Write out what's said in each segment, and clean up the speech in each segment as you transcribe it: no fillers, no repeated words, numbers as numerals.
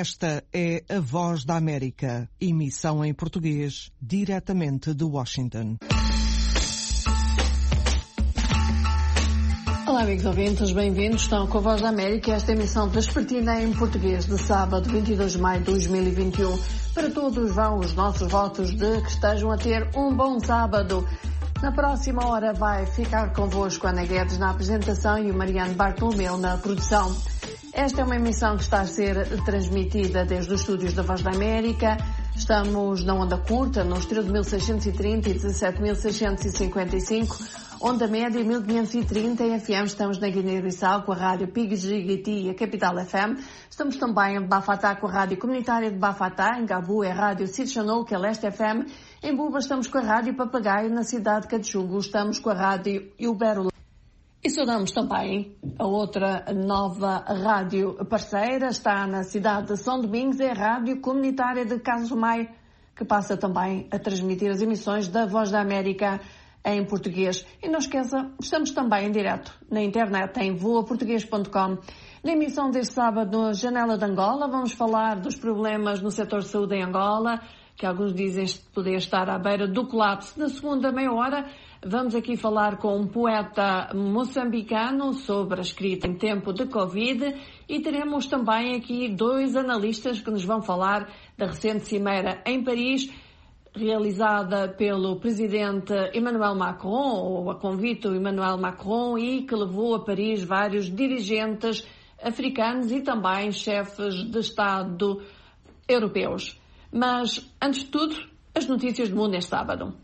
Esta é a Voz da América, emissão em português, diretamente de Washington. Olá, amigos ouvintes, bem-vindos. Estão com a Voz da América, esta emissão vespertina em português de sábado, 22 de maio de 2021. Para todos vão os nossos votos de que estejam a ter um bom sábado. Na próxima hora vai ficar convosco Ana Guedes na apresentação e o Mariano Bartolomeu na produção. Esta é uma emissão que está a ser transmitida desde os estúdios da Voz da América. Estamos na onda curta, nos 13.630 e 17.655, onda média 1.530 em FM. Estamos na Guiné-Bissau com a rádio Pigigiti e a Capital FM. Estamos também em Bafatá com a rádio comunitária de Bafatá. Em Gabu é a rádio Sitchanou, que é Leste FM. Em Buba estamos com a rádio Papagaio. Na cidade de Cachugo estamos com a rádio Ilbero. E saudamos também a outra nova rádio parceira, está na cidade de São Domingos, é a rádio comunitária de Casumai, que passa também a transmitir as emissões da Voz da América em português. E não esqueça, estamos também em direto na internet em voaportugues.com. Na emissão deste sábado, no Janela de Angola, vamos falar dos problemas no setor de saúde em Angola, que alguns dizem poder estar à beira do colapso. Na segunda meia hora, vamos aqui falar com um poeta moçambicano sobre a escrita em tempo de Covid e teremos também aqui dois analistas que nos vão falar da recente cimeira em Paris, realizada pelo presidente Emmanuel Macron, ou a convite do Emmanuel Macron, e que levou a Paris vários dirigentes africanos e também chefes de Estado europeus. Mas, antes de tudo, as notícias do mundo neste sábado.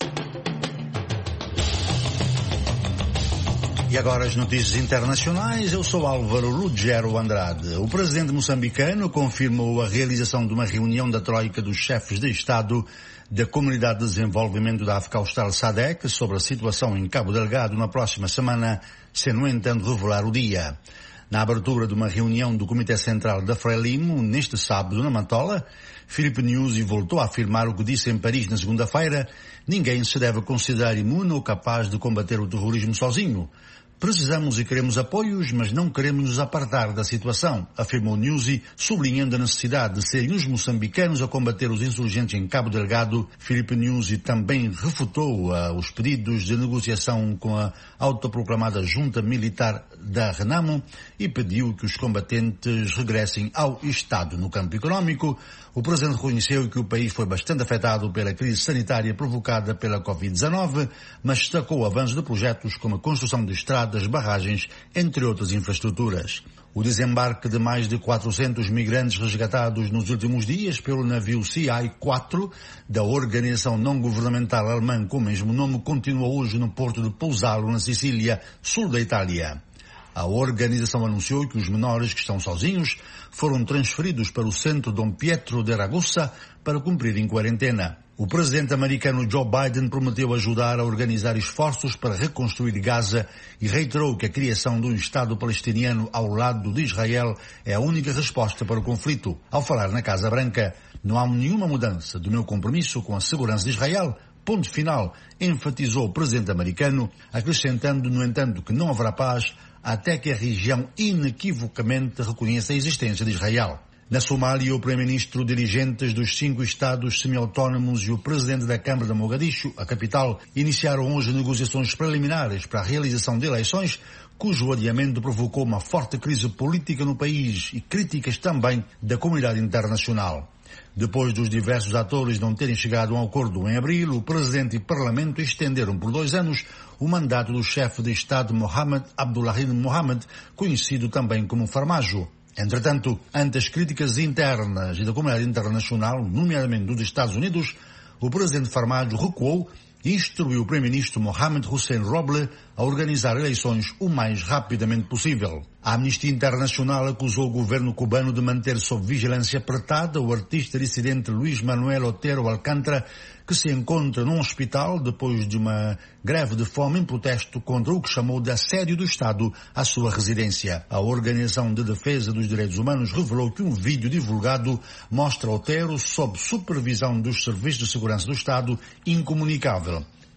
E agora as notícias internacionais. Eu sou Álvaro Lugero Andrade. O presidente moçambicano confirmou a realização de uma reunião da Troika dos chefes de Estado da Comunidade de Desenvolvimento da África Austral SADC sobre a situação em Cabo Delgado na próxima semana, sem, no entanto, revelar o dia. Na abertura de uma reunião do Comitê Central da Frelimo, neste sábado, na Matola, Filipe Nyusi voltou a afirmar o que disse em Paris na segunda-feira: ninguém se deve considerar imune ou capaz de combater o terrorismo sozinho. Precisamos e queremos apoios, mas não queremos nos apartar da situação, afirmou Nyusi, sublinhando a necessidade de serem os moçambicanos a combater os insurgentes em Cabo Delgado. Filipe Nyusi também refutou os pedidos de negociação com a autoproclamada junta militar da Renamo e pediu que os combatentes regressem ao Estado. No campo económico, o presidente reconheceu que o país foi bastante afetado pela crise sanitária provocada pela Covid-19, mas destacou o avanço de projetos como a construção de estradas, barragens, entre outras infraestruturas. O desembarque de mais de 400 migrantes resgatados nos últimos dias pelo navio CI-4 da organização não-governamental alemã com o mesmo nome continua hoje no porto de Pozzallo, na Sicília, sul da Itália. A organização anunciou que os menores que estão sozinhos foram transferidos para o centro Dom Pietro de Ragusa para cumprirem quarentena. O presidente americano Joe Biden prometeu ajudar a organizar esforços para reconstruir Gaza e reiterou que a criação de um Estado palestiniano ao lado de Israel é a única resposta para o conflito. Ao falar na Casa Branca, não há nenhuma mudança do meu compromisso com a segurança de Israel. Ponto final, enfatizou o presidente americano, acrescentando, no entanto, que não haverá paz até que a região inequivocamente reconheça a existência de Israel. Na Somália, o primeiro-ministro, dirigentes dos 5 estados semi-autónomos e o presidente da Câmara de Mogadishu, a capital, iniciaram hoje negociações preliminares para a realização de eleições, cujo adiamento provocou uma forte crise política no país e críticas também da comunidade internacional. Depois dos diversos atores não terem chegado a um acordo em abril, o presidente e o parlamento estenderam por 2 anos o mandato do chefe de Estado Mohamed Abdullahi Mohamed, conhecido também como Farmajo. Entretanto, ante as críticas internas e da comunidade internacional, nomeadamente dos Estados Unidos, o presidente Farmajo recuou e instruiu o primeiro-ministro Mohamed Hussein Roble a organizar eleições o mais rapidamente possível. A Amnistia Internacional acusou o governo cubano de manter sob vigilância apertada o artista dissidente Luís Manuel Otero Alcântara, que se encontra num hospital depois de uma greve de fome em protesto contra o que chamou de assédio do Estado à sua residência. A Organização de Defesa dos Direitos Humanos revelou que um vídeo divulgado mostra Otero sob supervisão dos serviços de segurança do Estado incomunicável.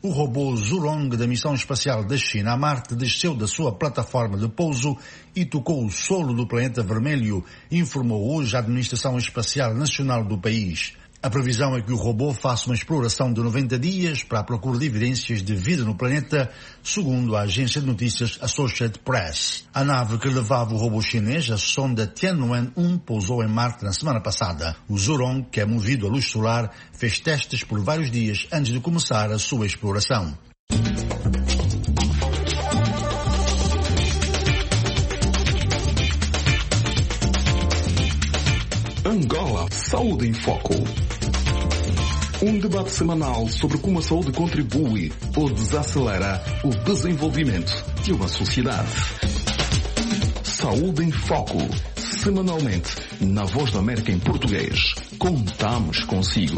O robô Zhurong da missão espacial da China a Marte desceu da sua plataforma de pouso e tocou o solo do planeta vermelho, informou hoje a Administração Espacial Nacional do país. A previsão é que o robô faça uma exploração de 90 dias para a procura de evidências de vida no planeta, segundo a agência de notícias Associated Press. A nave que levava o robô chinês, a sonda Tianwen-1, pousou em Marte na semana passada. O Zhurong, que é movido a luz solar, fez testes por vários dias antes de começar a sua exploração. Angola Saúde em Foco. Um debate semanal sobre como a saúde contribui ou desacelera o desenvolvimento de uma sociedade. Saúde em Foco. Semanalmente, na Voz da América em português. Contamos consigo.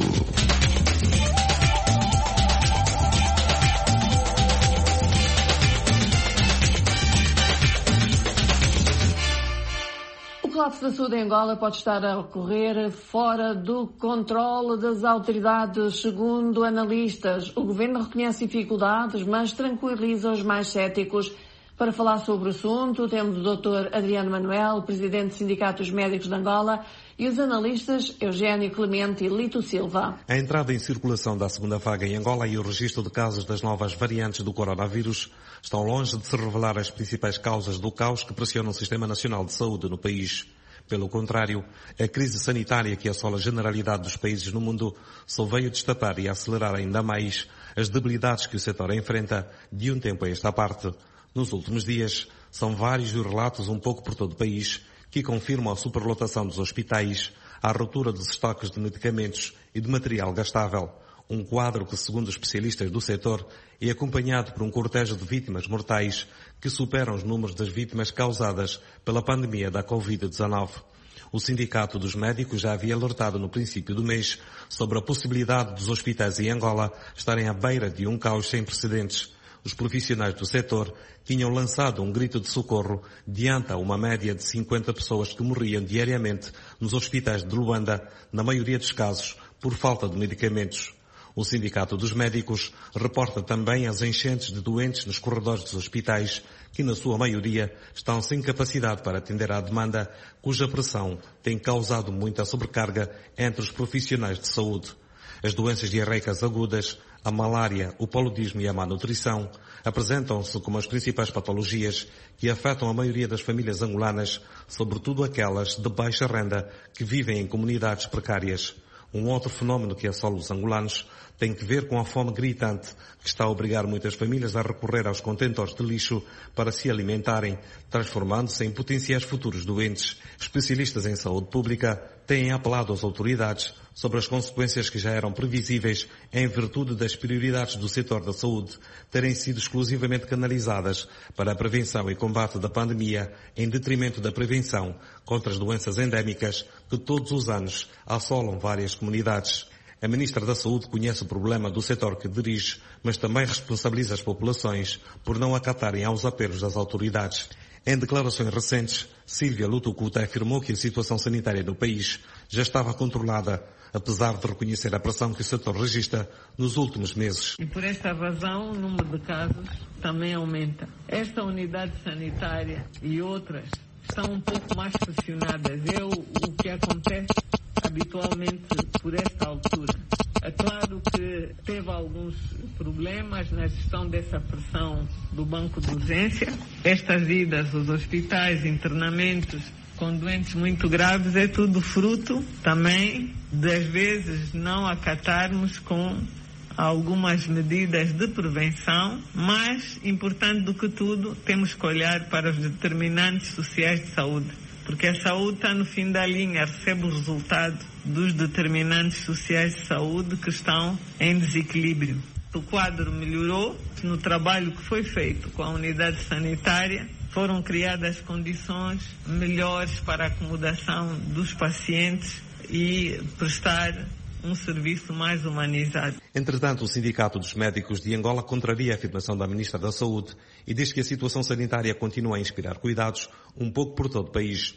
O colapso da saúde em Angola pode estar a ocorrer fora do controle das autoridades, segundo analistas. O governo reconhece dificuldades, mas tranquiliza os mais céticos. Para falar sobre o assunto, temos o Dr. Adriano Manuel, presidente do Sindicato dos Médicos de Angola, e os analistas Eugênio Clemente e Lito Silva. A entrada em circulação da segunda vaga em Angola e o registro de casos das novas variantes do coronavírus estão longe de se revelar as principais causas do caos que pressiona o Sistema Nacional de Saúde no país. Pelo contrário, a crise sanitária que assola a generalidade dos países no mundo só veio destapar e acelerar ainda mais as debilidades que o setor enfrenta de um tempo a esta parte. Nos últimos dias, são vários os relatos um pouco por todo o país que confirmam a superlotação dos hospitais, a ruptura dos estoques de medicamentos e de material gastável. Um quadro que, segundo os especialistas do setor, é acompanhado por um cortejo de vítimas mortais que superam os números das vítimas causadas pela pandemia da Covid-19. O Sindicato dos Médicos já havia alertado no princípio do mês sobre a possibilidade dos hospitais em Angola estarem à beira de um caos sem precedentes. Os profissionais do setor tinham lançado um grito de socorro diante a uma média de 50 pessoas que morriam diariamente nos hospitais de Luanda, na maioria dos casos, por falta de medicamentos. O Sindicato dos Médicos reporta também as enchentes de doentes nos corredores dos hospitais, que na sua maioria estão sem capacidade para atender à demanda, cuja pressão tem causado muita sobrecarga entre os profissionais de saúde. As doenças diarreicas agudas, a malária, o paludismo e a má nutrição apresentam-se como as principais patologias que afetam a maioria das famílias angolanas, sobretudo aquelas de baixa renda que vivem em comunidades precárias. Um outro fenómeno que assola os angolanos tem que ver com a fome gritante que está a obrigar muitas famílias a recorrer aos contentores de lixo para se alimentarem, transformando-se em potenciais futuros doentes. Especialistas em saúde pública têm apelado às autoridades sobre as consequências que já eram previsíveis em virtude das prioridades do setor da saúde terem sido exclusivamente canalizadas para a prevenção e combate da pandemia em detrimento da prevenção contra as doenças endémicas que todos os anos assolam várias comunidades. A Ministra da Saúde conhece o problema do setor que dirige, mas também responsabiliza as populações por não acatarem aos apelos das autoridades. Em declarações recentes, Sílvia Lutucuta afirmou que a situação sanitária no país já estava controlada, apesar de reconhecer a pressão que o setor registra nos últimos meses. E por esta razão, o número de casos também aumenta. Esta unidade sanitária e outras estão um pouco mais pressionadas. É o que acontece habitualmente por esta altura. É claro que teve alguns problemas na gestão dessa pressão do banco de urgência. Estas idas aos hospitais, internamentos com doentes muito graves, é tudo fruto também das vezes não acatarmos com algumas medidas de prevenção, mas, importante do que tudo, temos que olhar para os determinantes sociais de saúde, porque a saúde está no fim da linha, recebe o resultado dos determinantes sociais de saúde que estão em desequilíbrio. O quadro melhorou no trabalho que foi feito com a unidade sanitária. Foram criadas condições melhores para a acomodação dos pacientes e prestar um serviço mais humanizado. Entretanto, o Sindicato dos Médicos de Angola contraria a afirmação da Ministra da Saúde e diz que a situação sanitária continua a inspirar cuidados um pouco por todo o país.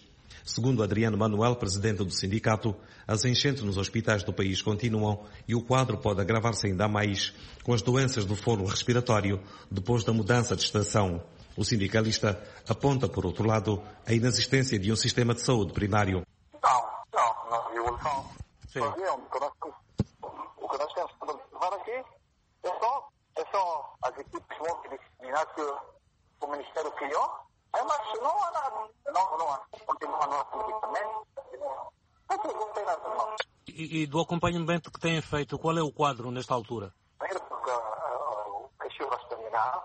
Segundo Adriano Manuel, presidente do sindicato, as enchentes nos hospitais do país continuam e o quadro pode agravar-se ainda mais com as doenças do foro respiratório depois da mudança de estação. O sindicalista aponta, por outro lado, a inexistência de um sistema de saúde primário. Não, evolução. Sim. O que nós temos que observar aqui é só as equipes multidisciplinares que o Ministério criou, mas não há nada. Não há. Continua no medicamento. Não tem nada, não. E do acompanhamento que têm feito, qual é o quadro nesta altura? Primeiro porque as chuvas terminaram,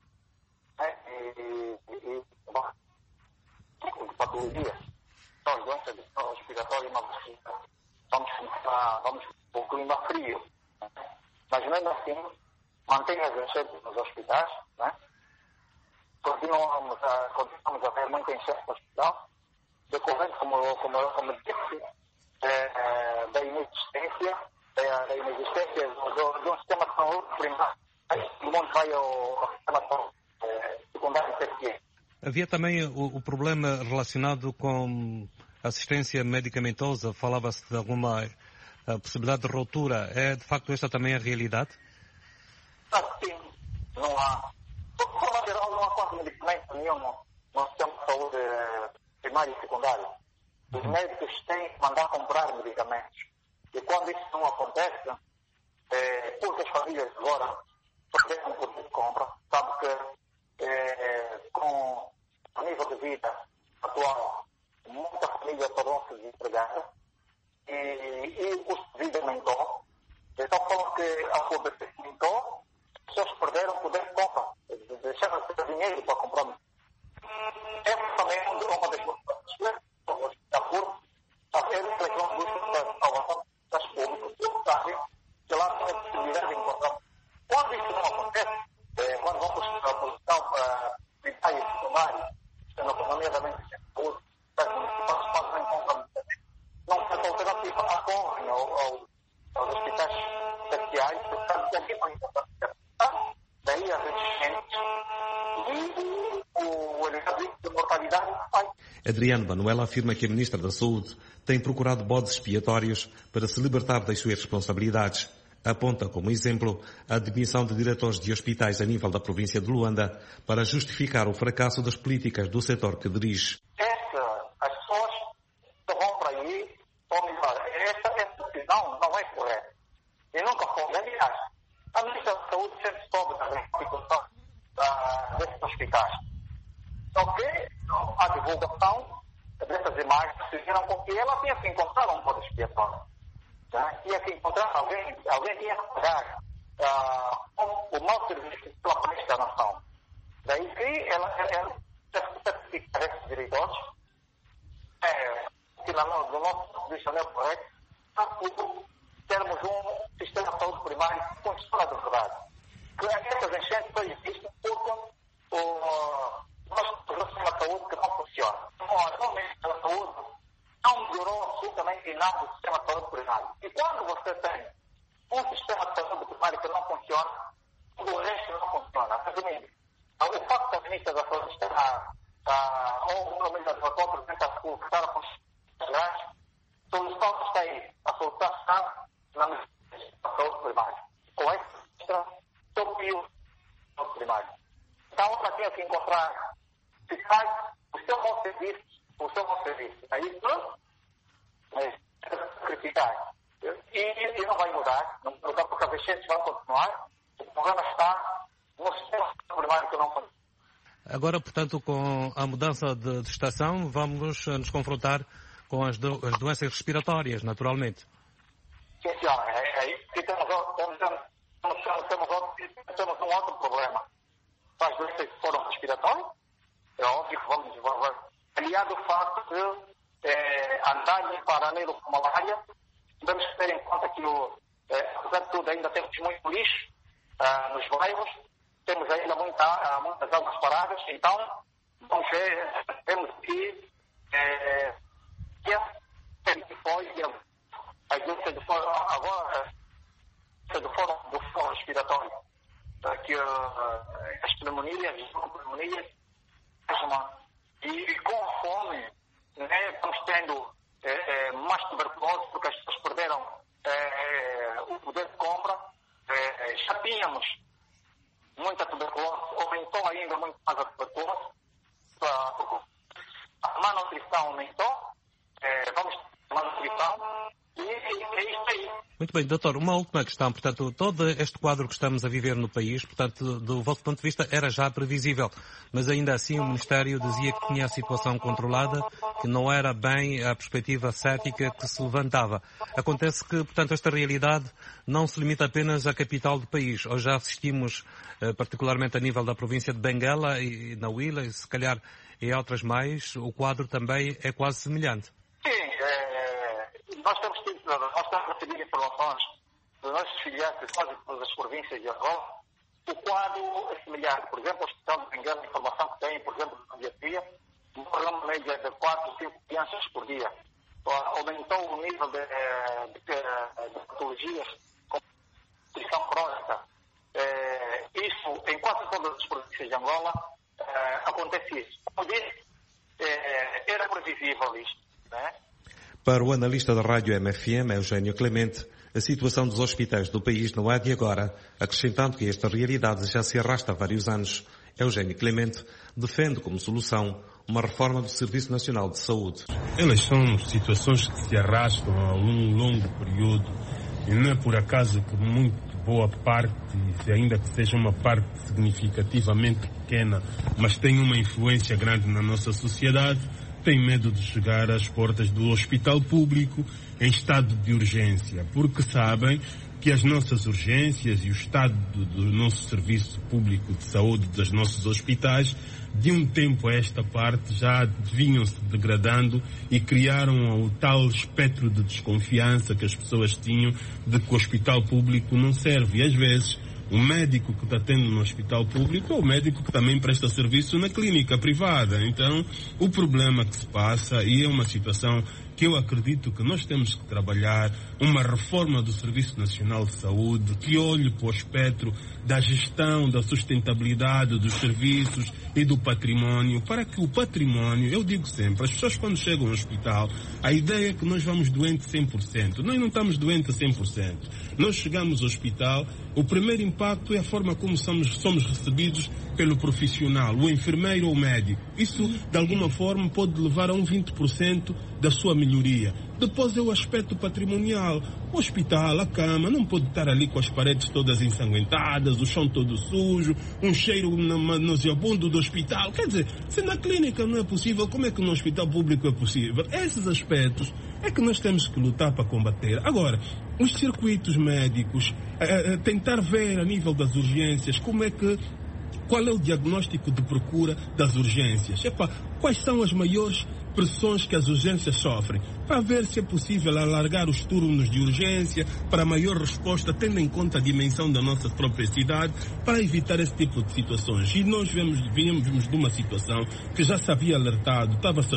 e patologia, são doenças respiratórias, vamos com o clima frio. Mas mesmo assim, mantém as enchentes nos hospitais, né? Continuamos a ver muita enchente no hospital, decorrente, como disse, da inexistência de um sistema de saúde primário. O mundo vai ao sistema de saúde secundário e terciário. Havia também o problema relacionado com assistência medicamentosa. Falava-se de alguma possibilidade de ruptura. É de facto esta também a realidade? Sim, não há. De forma geral, não há quase medicamento nenhum no sistema de saúde primário e secundário. Os médicos têm que mandar comprar medicamentos. E quando isso não acontece, porque as famílias agora perderam o poder de compra, sabe que com o nível de vida atual, muita família tornou-se desempregada e o custo de vida aumentou. Então, como que a pobreza aumentou, as pessoas perderam o poder de compra, deixaram de ter dinheiro para comprar. Essa também é uma das coisas da curva, a ser uma das salvação das públicas, sabe? Que lá tem a possibilidade de encontrar. Quando isso não acontece, quando vamos para a posição primária e secundária, nomeadamente a saúde, não tem alternativa à correm aos hospitais terciários, portanto, aqui para encontrar daí as enchentes e o elevado de mortalidade vai. Adriano Manuel afirma que a Ministra da Saúde tem procurado bodes expiatórios para se libertar das suas responsabilidades. Aponta como exemplo a demissão de diretores de hospitais a nível da província de Luanda para justificar o fracasso das políticas do setor que dirige. As pessoas que vão para aí, ou melhor, essa decisão não é correta. E nunca foi. Aliás, a Ministra da Saúde sempre soube da situação desses hospitais. Só que a divulgação dessas imagens fizeram com que ela tinha que encontrar um bode expiatório. Tinha que encontrar alguém tinha que pagar o mau serviço que ela presta à nação. Daí que ela certifica esses diretores, que no nosso dicionário correto, por termos um sistema de saúde primário com história de verdade. Que essas enchentes só existem porque nosso sistema de saúde que não funciona. Normalmente a saúde não melhorou absolutamente nada do sistema de saúde primário. E quando você tem um sistema de saúde primário que não funciona, o resto não funciona. Resumindo, o facto da Ministra da Saúde ou melhor, o atual Presidente da República estar a funcionar, a solução está aí. A solução está na Ministra da Saúde primária. Com essa utopia da saúde primária. Então, ela tinha que encontrar fiscais, o seu bom serviço. Aí, sacrificar. E não vai mudar, porque as enchentes vão continuar. O problema está no sistema primário que não funciona. Agora, portanto, com a mudança de estação, vamos nos confrontar com as doenças respiratórias, naturalmente. Sim, senhora. E temos um outro problema. As doenças que foram respiratórias, é óbvio que vamos desenvolver. Aliado ao facto de andar em paralelo com a malária, temos que ter em conta que, apesar de tudo, ainda temos muito lixo nos bairros, temos ainda muitas águas paradas, então temos que a doença do foro respiratório, que as pneumonias, e com a fome, vamos tendo mais tuberculose, porque as pessoas perderam o poder de compra. Já tínhamos muita tuberculose, aumentou ainda muito mais a tuberculose, a má nutrição aumentou, vamos ter má nutrição, e é isso aí. Muito bem, doutor, uma última questão. Portanto, todo este quadro que estamos a viver no país, portanto, do vosso ponto de vista, era já previsível, mas ainda assim o Ministério dizia que tinha a situação controlada, que não era bem a perspectiva cética que se levantava. Acontece que, portanto, esta realidade não se limita apenas à capital do país. Hoje já assistimos, particularmente a nível da província de Benguela e na Huila, e se calhar em outras mais, o quadro também é quase semelhante. Sim, nós estamos a receber informações dos nossos filiados de quase todas as províncias de Angola. O quadro é semelhante. Por exemplo, o Hospital de Benguela, a informação que tem, por exemplo, na pediatria, morreu uma média de 4, 5 crianças por dia. Aumentou o nível de patologias como nutrição crónica. Isso, em quase todas as províncias de Angola, acontece isso. Como disse, era previsível isto, né? Para o analista da rádio MFM, Eugênio Clemente, a situação dos hospitais do país não é de agora, acrescentando que esta realidade já se arrasta há vários anos. Eugênio Clemente defende como solução uma reforma do Serviço Nacional de Saúde. Elas são situações que se arrastam a um longo período e não é por acaso que muito boa parte, ainda que seja uma parte significativamente pequena, mas tem uma influência grande na nossa sociedade, tem medo de chegar às portas do hospital público em estado de urgência, porque sabem que as nossas urgências e o estado do nosso serviço público de saúde dos nossos hospitais, de um tempo a esta parte, já vinham-se degradando e criaram o tal espectro de desconfiança que as pessoas tinham de que o hospital público não serve. E às vezes o médico que está tendo no hospital público é o médico que também presta serviço na clínica privada. Então, o problema que se passa, e é uma situação que eu acredito que nós temos que trabalhar, uma reforma do Serviço Nacional de Saúde que olhe para o espectro da gestão, da sustentabilidade dos serviços e do património, para que o património, eu digo sempre, as pessoas quando chegam ao hospital, a ideia é que nós vamos doentes 100%. Nós não estamos doentes 100%. Nós chegamos ao hospital, o primeiro impacto é a forma como somos recebidos pelo profissional, o enfermeiro ou o médico. Isso, de alguma forma, pode levar a um 20% da sua melhoria. Depois é o aspecto patrimonial. O hospital, a cama, não pode estar ali com as paredes todas ensanguentadas, o chão todo sujo, um cheiro nauseabundo do hospital. Quer dizer, se na clínica não é possível, como é que no hospital público é possível? Esses aspectos é que nós temos que lutar para combater. Agora, os circuitos médicos, tentar ver a nível das urgências, qual é o diagnóstico de procura das urgências? Quais são as maiores pressões que as urgências sofrem, para ver se é possível alargar os turnos de urgência para maior resposta, tendo em conta a dimensão da nossa própria cidade, para evitar esse tipo de situações. E nós viemos de uma situação que já se havia alertado,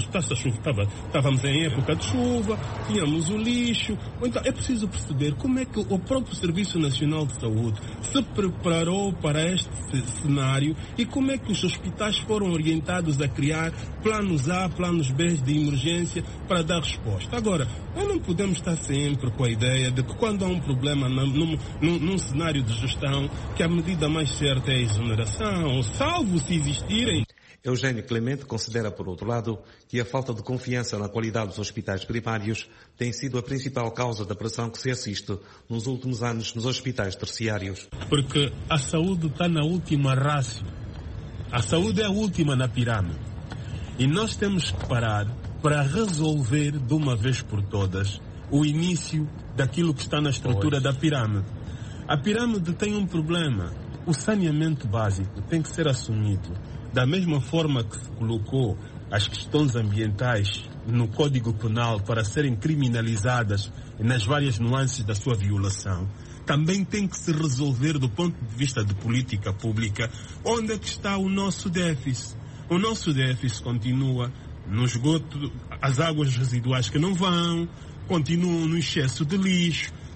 estávamos em época de chuva, tínhamos o lixo, então é preciso perceber como é que o próprio Serviço Nacional de Saúde se preparou para este cenário e como é que os hospitais foram orientados a criar planos A, planos B de emergência para dar resposta. Agora, nós não podemos estar sempre com a ideia de que quando há um problema num cenário de gestão, que a medida mais certa é a exoneração, salvo se existirem. Eugênio Clemente considera, por outro lado, que a falta de confiança na qualidade dos hospitais primários tem sido a principal causa da pressão que se assiste nos últimos anos nos hospitais terciários. Porque a saúde está na última rácio. A saúde é a última na pirâmide. E nós temos que parar para resolver de uma vez por todas o início daquilo que está na estrutura da pirâmide. A pirâmide tem um problema. O saneamento básico tem que ser assumido. Da mesma forma que se colocou as questões ambientais no Código Penal para serem criminalizadas nas várias nuances da sua violação, também tem que se resolver do ponto de vista de política pública onde é que está o nosso déficit. O nosso déficit continua no esgoto, as águas residuais que não vão, continuam no excesso de lixo,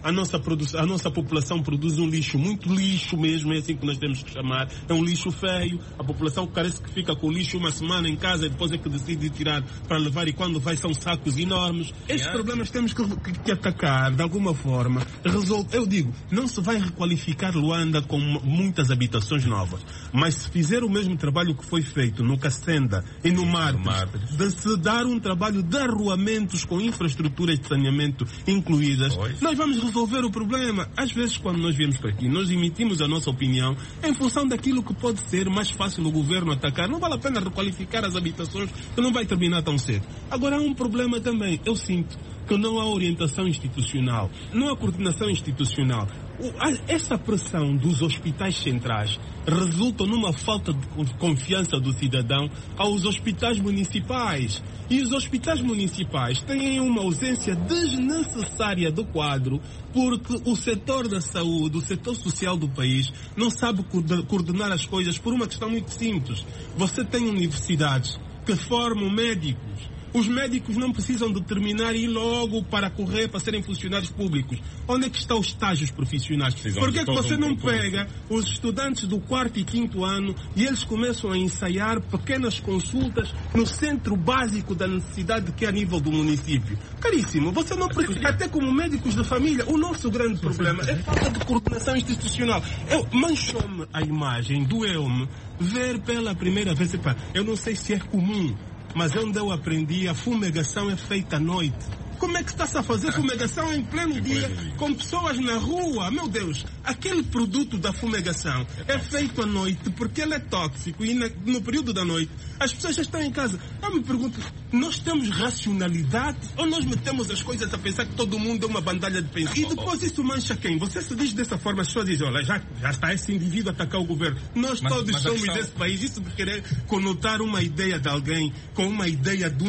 a nossa população produz um lixo, muito lixo mesmo, é assim que nós temos que chamar. É um lixo feio. A população parece que fica com o lixo uma semana em casa e depois é que decide tirar para levar, e quando vai são sacos enormes. Estes problemas temos que atacar de alguma forma. Eu digo, não se vai requalificar Luanda com muitas habitações novas, mas se fizer o mesmo trabalho que foi feito no Cacenda e no Martes, de se dar um trabalho de arruamentos com infraestruturas de saneamento incluídas, nós vamos resolver o problema. Às vezes, quando nós viemos para aqui, nós emitimos a nossa opinião em função daquilo que pode ser mais fácil o governo atacar. Não vale a pena requalificar as habitações, que não vai terminar tão cedo. Agora, há um problema também. Eu sinto que não há orientação institucional, não há coordenação institucional. Essa pressão dos hospitais centrais resulta numa falta de confiança do cidadão aos hospitais municipais. E os hospitais municipais têm uma ausência desnecessária do quadro, porque o setor da saúde, o setor social do país, não sabe coordenar as coisas por uma questão muito simples. Você tem universidades que formam médicos. Os médicos não precisam de terminar e ir logo para correr para serem funcionários públicos. Onde é que estão os estágios profissionais? Por que você não pega os estudantes do 4º e 5º ano e eles começam a ensaiar pequenas consultas no centro básico da necessidade que é a nível do município? Caríssimo, você não precisa, até como médicos de família, o nosso grande problema é falta de coordenação institucional. Manchou-me a imagem, doeu-me ver pela primeira vez, eu não sei se é comum, mas onde eu aprendi, a fumigação é feita à noite. Como é que está-se a fazer fumigação em pleno dia, com pessoas na rua? Meu Deus, aquele produto da fumigação é feito à noite porque ele é tóxico e no período da noite as pessoas já estão em casa. Eu me pergunto, nós temos racionalidade ou nós metemos as coisas a pensar que todo mundo é uma bandalha de pensão? E depois isso mancha quem? Você se diz dessa forma, as pessoas dizem, olha, já está esse indivíduo a atacar o governo. Nós todos somos desse país. Isso de querer conotar uma ideia de alguém com uma ideia de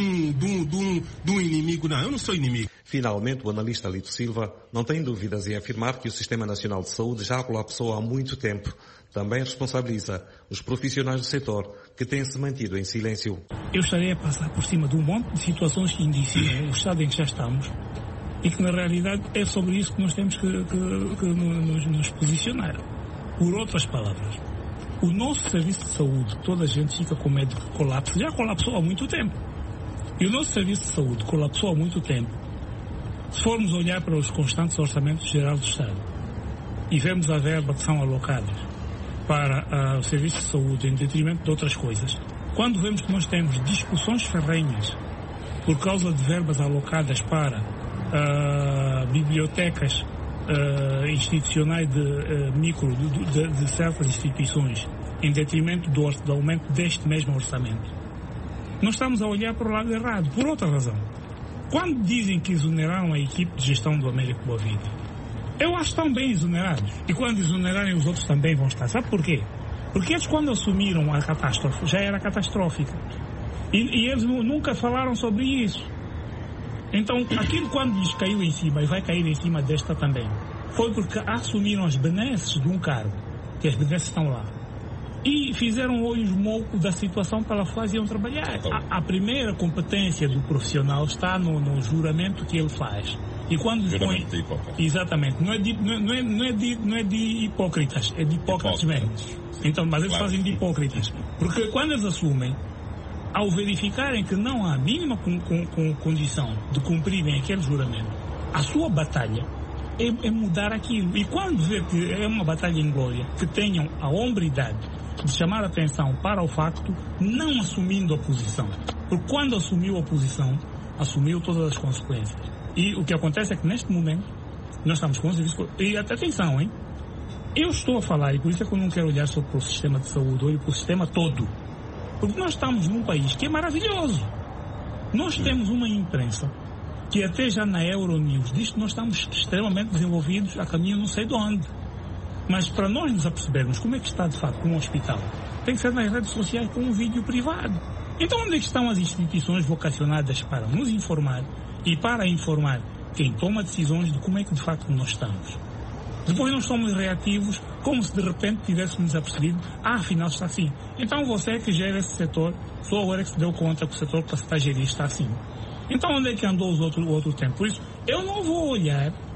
um inimigo. Não, eu não sou inimigo. Finalmente, o analista Lito Silva não tem dúvidas em afirmar que o Sistema Nacional de Saúde já colapsou há muito tempo. Também responsabiliza os profissionais do setor que têm se mantido em silêncio. Eu estarei a passar por cima de um monte de situações que indiciam o estado em que já estamos e que na realidade é sobre isso que nós temos que nos posicionar. Por outras palavras, o nosso serviço de saúde, toda a gente fica com medo de colapso, já colapsou há muito tempo. E o nosso serviço de saúde colapsou há muito tempo. Se formos olhar para os constantes orçamentos gerais do Estado e vemos a verba que são alocadas para o serviço de saúde em detrimento de outras coisas, quando vemos que nós temos discussões ferrenhas por causa de verbas alocadas para bibliotecas institucionais de certas instituições em detrimento do aumento deste mesmo orçamento, nós estamos a olhar para o lado errado, por outra razão. Quando dizem que exoneraram a equipe de gestão do Américo Boa Vida, eu acho que estão bem exonerados. E quando exonerarem, os outros também vão estar. Sabe porquê? Porque eles, quando assumiram a catástrofe, já era catastrófica. E eles nunca falaram sobre isso. Então, aquilo quando lhes caiu em cima, e vai cair em cima desta também, foi porque assumiram as benesses de um cargo, que as benesses estão lá, e fizeram olhos moco da situação para lá faziam trabalhar. A primeira competência do profissional está no juramento que ele faz. E quando põe, exatamente, não é de hipócritas, é de hipócritas mesmo. Então, mas eles fazem de hipócritas. Porque quando eles assumem, ao verificarem que não há a mínima condição de cumprirem aquele juramento, a sua batalha é mudar aquilo. E quando vê que é uma batalha em glória, que tenham a hombridade de chamar a atenção para o facto, não assumindo a posição. Porque quando assumiu a posição, assumiu todas as consequências. E o que acontece é que neste momento nós estamos com isso. E atenção, hein? Eu estou a falar, e por isso é que eu não quero olhar só para o sistema de saúde, olho para o sistema todo. Porque nós estamos num país que é maravilhoso. Nós temos uma imprensa que até já na Euronews diz que nós estamos extremamente desenvolvidos a caminho não sei de onde. Mas para nós nos apercebermos como é que está de facto um hospital, tem que ser nas redes sociais com um vídeo privado. Então onde é que estão as instituições vocacionadas para nos informar e para informar quem toma decisões de como é que de facto nós estamos? Depois nós somos reativos, como se de repente tivéssemos apercebido, afinal está assim. Então você que gera esse setor, só agora que se deu conta que o setor que você está a gerir está assim. Então onde é que andou o outro tempo? Por isso, eu não vou olhar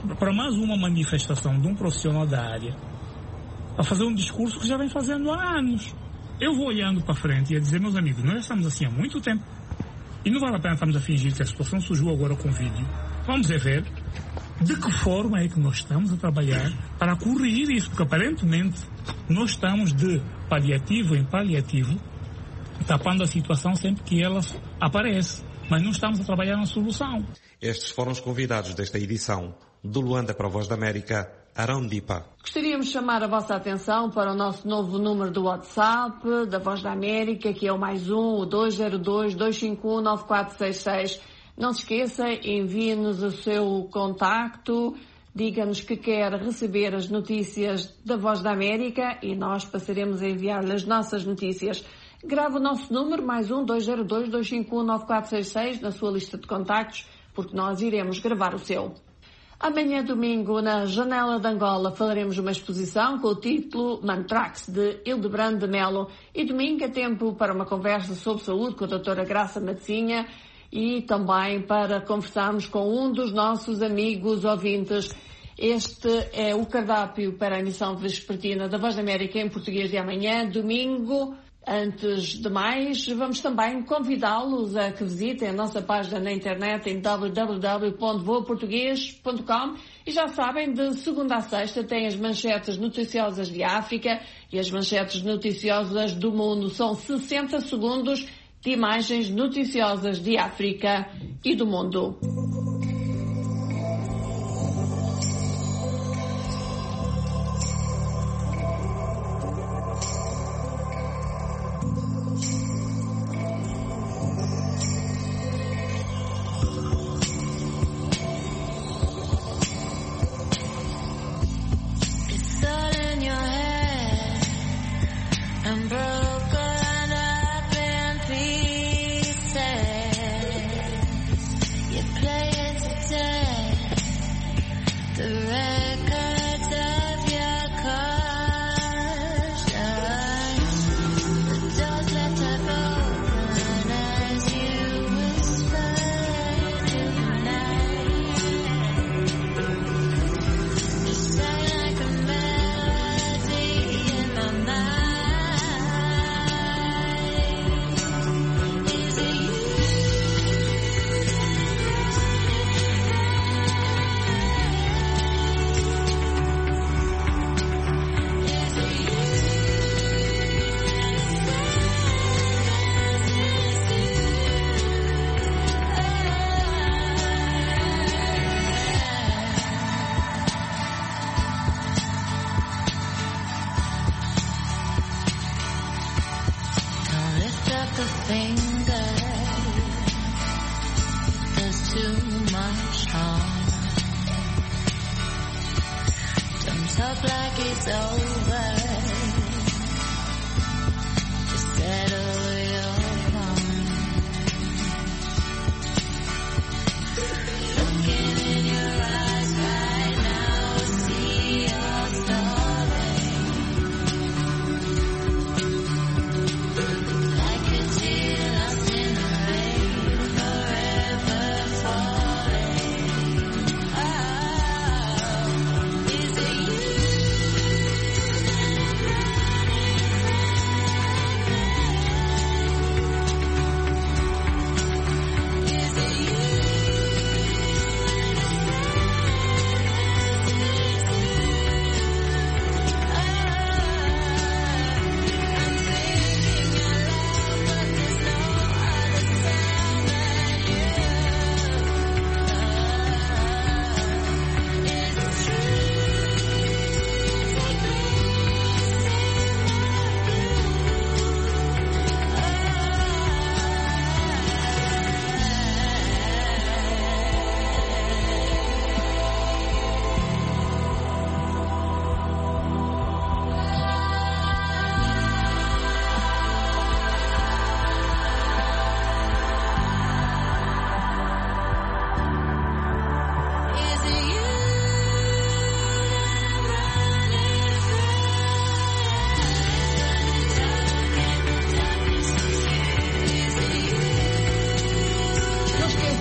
para mais uma manifestação de um profissional da área a fazer um discurso que já vem fazendo há anos. Eu vou olhando para frente e a dizer, meus amigos, nós estamos assim há muito tempo. E não vale a pena estarmos a fingir que a situação surgiu agora com o vídeo. Vamos ver de que forma é que nós estamos a trabalhar para corrigir isso, porque aparentemente nós estamos de paliativo em paliativo, tapando a situação sempre que ela aparece, mas não estamos a trabalhar na solução. Estes foram os convidados desta edição. Do Luanda para a Voz da América, Arão Dipa. Gostaríamos de chamar a vossa atenção para o nosso novo número do WhatsApp da Voz da América, que é o +1 202 251 9466. Não se esqueça, envie-nos o seu contacto, diga-nos que quer receber as notícias da Voz da América e nós passaremos a enviar-lhe as nossas notícias. Grave o nosso número, +1 202 251 9466, na sua lista de contactos, porque nós iremos gravar o seu. Amanhã, domingo, na Janela de Angola, falaremos de uma exposição com o título Mantrax, de Hildebrand de Melo. E domingo é tempo para uma conversa sobre saúde com a doutora Graça Matzinha e também para conversarmos com um dos nossos amigos ouvintes. Este é o cardápio para a emissão vespertina da Voz da América em português de amanhã, domingo. Antes de mais, vamos também convidá-los a que visitem a nossa página na internet em www.voaportugues.com e já sabem, de segunda a sexta tem as manchetes noticiosas de África e as manchetes noticiosas do mundo. São 60 segundos de imagens noticiosas de África e do mundo.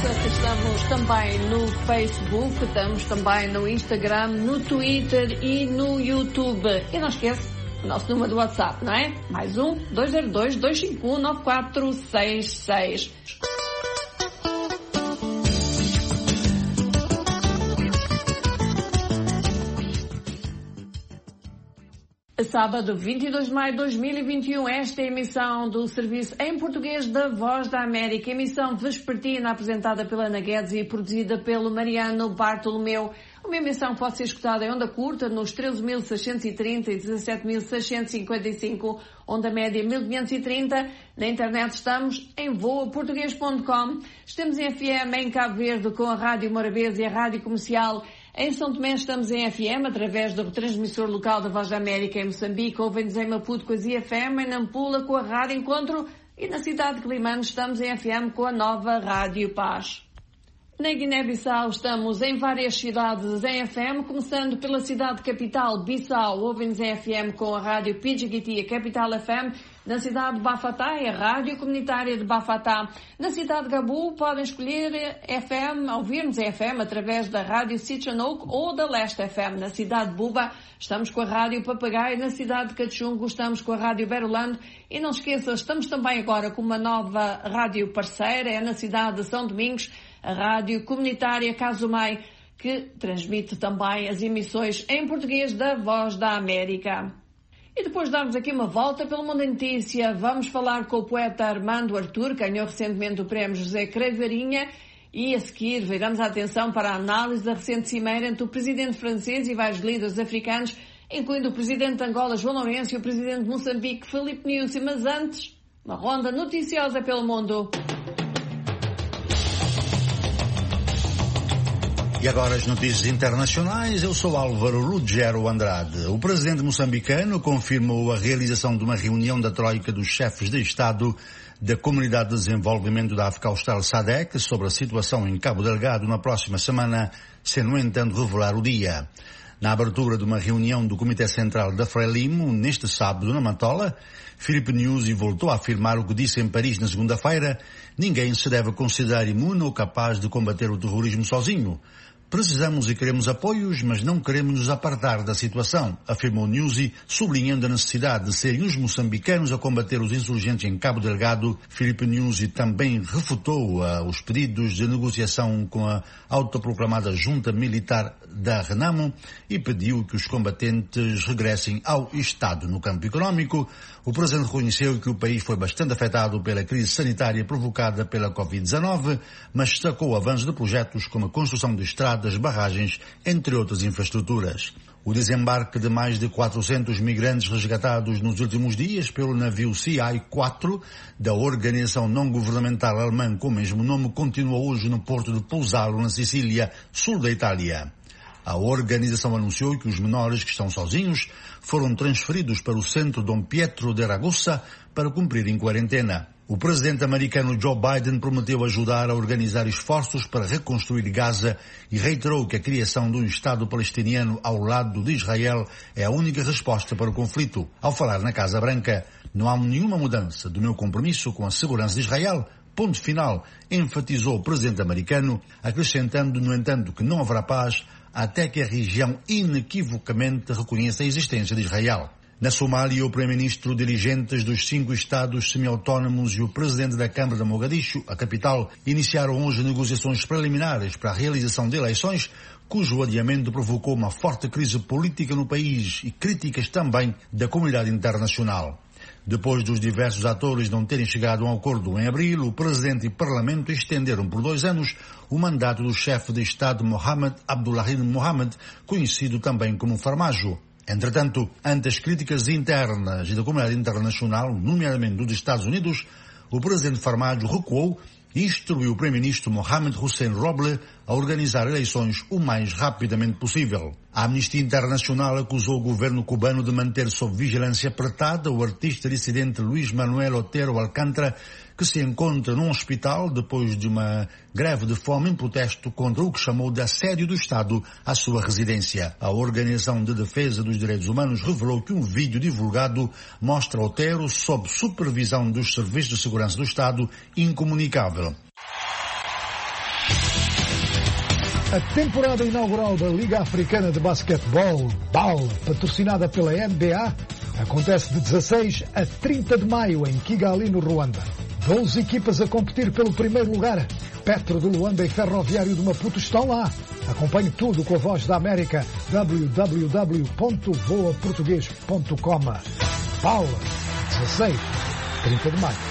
esqueça que estamos também no Facebook, estamos também no Instagram, no Twitter e no YouTube. E não esqueça o nosso número do WhatsApp, não é? Mais 202-251-9466. Sábado, 22 de maio de 2021, esta é a emissão do serviço em português da Voz da América, emissão vespertina apresentada pela Ana Guedes e produzida pelo Mariano Bartolomeu. Uma emissão pode ser escutada em onda curta nos 13.630 e 17.655, onda média 1.530. Na internet estamos em voaportuguês.com. Estamos em FM em Cabo Verde com a Rádio Morabeza e a Rádio Comercial. Em São Tomé estamos em FM, através do retransmissor local da Voz da América em Moçambique, ouvem-nos em Maputo com a ZFM, em Nampula com a Rádio Encontro e na cidade de Climane estamos em FM com a nova Rádio Paz. Na Guiné-Bissau estamos em várias cidades em FM, começando pela cidade capital, Bissau, ouvem-nos em FM com a Rádio Pidjigiti, a Capital FM. Na cidade de Bafatá é a Rádio Comunitária de Bafatá. Na cidade de Gabu podem escolher FM, ouvir-nos em FM através da Rádio Sitchanouk ou da Leste FM. Na cidade de Buba estamos com a Rádio Papagaio. Na cidade de Cachungo estamos com a Rádio Berolando. E não esqueça, estamos também agora com uma nova rádio parceira, é na cidade de São Domingos, a Rádio Comunitária Casumai, que transmite também as emissões em português da Voz da América. E depois de darmos aqui uma volta pelo mundo em notícia, vamos falar com o poeta Armando Artur, que ganhou recentemente o prémio José Craveirinha, e a seguir viramos a atenção para a análise da recente cimeira entre o presidente francês e vários líderes africanos, incluindo o presidente de Angola, João Lourenço, e o presidente de Moçambique, Filipe Nyusi. Mas antes, uma ronda noticiosa pelo mundo. E agora as notícias internacionais, eu sou Álvaro Ruggiero Andrade. O presidente moçambicano confirmou a realização de uma reunião da Troika dos chefes de Estado da Comunidade de Desenvolvimento da África Austral SADC sobre a situação em Cabo Delgado na próxima semana, sem, no entanto, revelar o dia. Na abertura de uma reunião do Comitê Central da Frelimo, neste sábado, na Matola, Filipe Nyusi voltou a afirmar o que disse em Paris na segunda-feira: ninguém se deve considerar imune ou capaz de combater o terrorismo sozinho. Precisamos e queremos apoios, mas não queremos nos apartar da situação, afirmou Nyusi, sublinhando a necessidade de serem os moçambicanos a combater os insurgentes em Cabo Delgado. Filipe Nyusi também refutou os pedidos de negociação com a autoproclamada junta militar da Renamo e pediu que os combatentes regressem ao Estado. No campo econômico, o presidente reconheceu que o país foi bastante afetado pela crise sanitária provocada pela Covid-19, mas destacou o avanço de projetos como a construção de estradas, barragens, entre outras infraestruturas. O desembarque de mais de 400 migrantes resgatados nos últimos dias pelo navio CI-4 da organização não-governamental alemã com o mesmo nome continua hoje no porto de Pozzallo, na Sicília, sul da Itália. A organização anunciou que os menores que estão sozinhos foram transferidos para o centro Dom Pietro de Ragusa para cumprirem quarentena. O presidente americano Joe Biden prometeu ajudar a organizar esforços para reconstruir Gaza e reiterou que a criação de um Estado palestiniano ao lado de Israel é a única resposta para o conflito. Ao falar na Casa Branca, não há nenhuma mudança do meu compromisso com a segurança de Israel. Ponto final, enfatizou o presidente americano, acrescentando, no entanto, que não haverá paz até que a região inequivocamente reconheça a existência de Israel. Na Somália, o primeiro-ministro, dirigentes dos 5 estados semi-autónomos e o presidente da Câmara de Mogadishu, a capital, iniciaram hoje negociações preliminares para a realização de eleições, cujo adiamento provocou uma forte crise política no país e críticas também da comunidade internacional. Depois dos diversos atores não terem chegado a um acordo em abril, o Presidente e o Parlamento estenderam por 2 anos o mandato do chefe de Estado Mohamed Abdullahi Mohamed, conhecido também como Farmajo. Entretanto, ante as críticas internas e da comunidade internacional, nomeadamente dos Estados Unidos, o Presidente Farmajo recuou e instruiu o Primeiro-Ministro Mohamed Hussein Roble a organizar eleições o mais rapidamente possível. A Amnistia Internacional acusou o governo cubano de manter sob vigilância apertada o artista dissidente Luís Manuel Otero Alcântara, que se encontra num hospital depois de uma greve de fome em protesto contra o que chamou de assédio do Estado à sua residência. A Organização de Defesa dos Direitos Humanos revelou que um vídeo divulgado mostra Otero sob supervisão dos Serviços de Segurança do Estado incomunicável. A temporada inaugural da Liga Africana de Basquetebol, BAL, patrocinada pela NBA, acontece de 16 a 30 de maio em Kigali, no Ruanda. 12 equipas a competir pelo primeiro lugar. Petro de Luanda e Ferroviário de Maputo estão lá. Acompanhe tudo com a Voz da América, www.voaportugues.com. BAL, 16 a 30 de maio.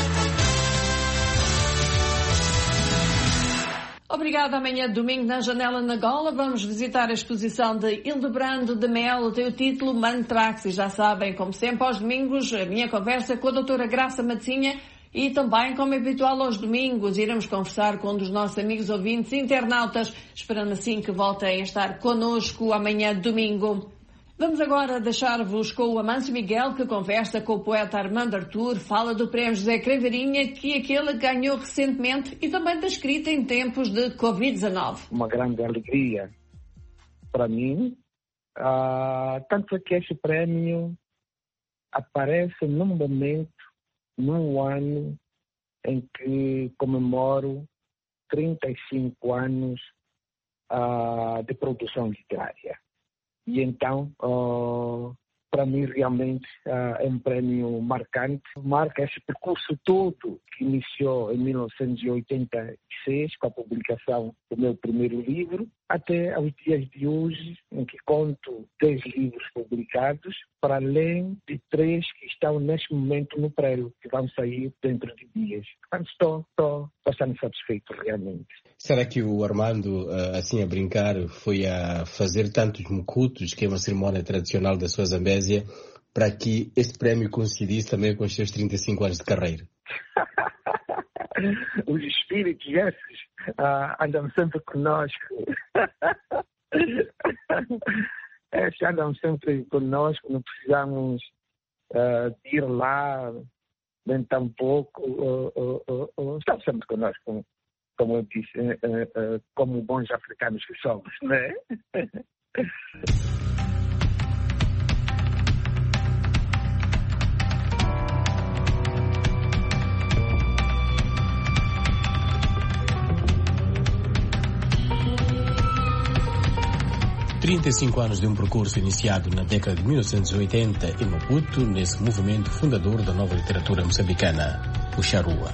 Obrigada. Amanhã, domingo, na Janela na Gola, vamos visitar a exposição de Hildebrando de Melo, tem o título Mantrax. E já sabem, como sempre, aos domingos, a minha conversa com a doutora Graça Matinha. E também, como é habitual aos domingos, iremos conversar com um dos nossos amigos ouvintes internautas, esperando assim que voltem a estar connosco amanhã, domingo. Vamos agora deixar-vos com o Amâncio Miguel, que conversa com o poeta Armando Artur, fala do prémio José Creveirinha, que aquele ganhou recentemente, e também da escrita em tempos de Covid-19. Uma grande alegria para mim, tanto que este prémio aparece num momento, num ano em que comemoro 35 anos de produção literária. E então, para mim, realmente é um prémio marcante. Marca esse percurso todo que iniciou em 1986, com a publicação do meu primeiro livro, até aos dias de hoje, em que conto 10 livros publicados, para além de 3 que estão neste momento no prelo, que vão sair dentro de dias. Portanto, estou bastante satisfeito, realmente. Será que o Armando, assim a brincar, foi a fazer tantos mucutos, que é uma cerimónia tradicional da sua Zambésia, para que este prémio coincidisse também com os seus 35 anos de carreira? Os espíritos esses andam sempre conosco. Esses andam sempre conosco, não precisamos de ir lá, nem tão pouco. Estão sempre conosco, como eu disse, como bons africanos que somos, não é? 35 anos de um percurso iniciado na década de 1980 em Maputo, nesse movimento fundador da nova literatura moçambicana, o Charrua.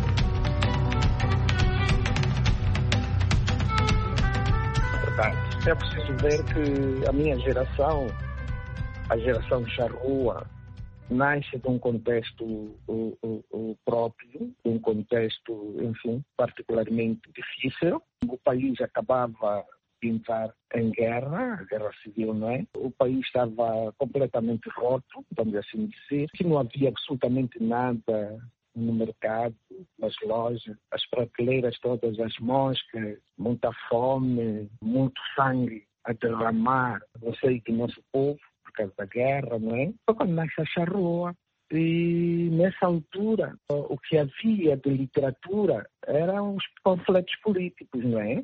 É preciso ver que a minha geração, a geração Charrua, nasce de um contexto próprio, de um contexto, enfim, particularmente difícil. O país acabava de entrar em guerra, a guerra civil, não é? O país estava completamente roto, vamos assim dizer, que não havia absolutamente nada no mercado, nas lojas, as prateleiras todas, as moscas, muita fome, muito sangue a derramar no seio do nosso povo, por causa da guerra, não é? Foi quando nasce a Charrua. E nessa altura, o que havia de literatura eram os panfletos políticos, não é?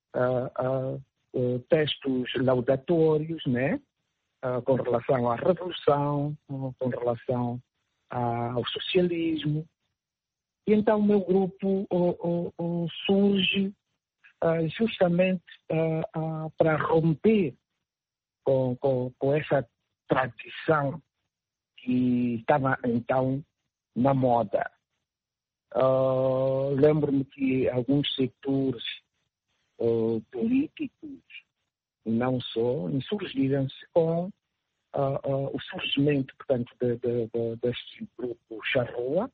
Textos laudatórios, né? Com relação à revolução, com relação ao socialismo. E então o meu grupo surge justamente para romper com essa tradição que estava então na moda. Lembro-me que alguns setores políticos, não só, insurgiram-se com o surgimento, portanto, deste grupo Charrua,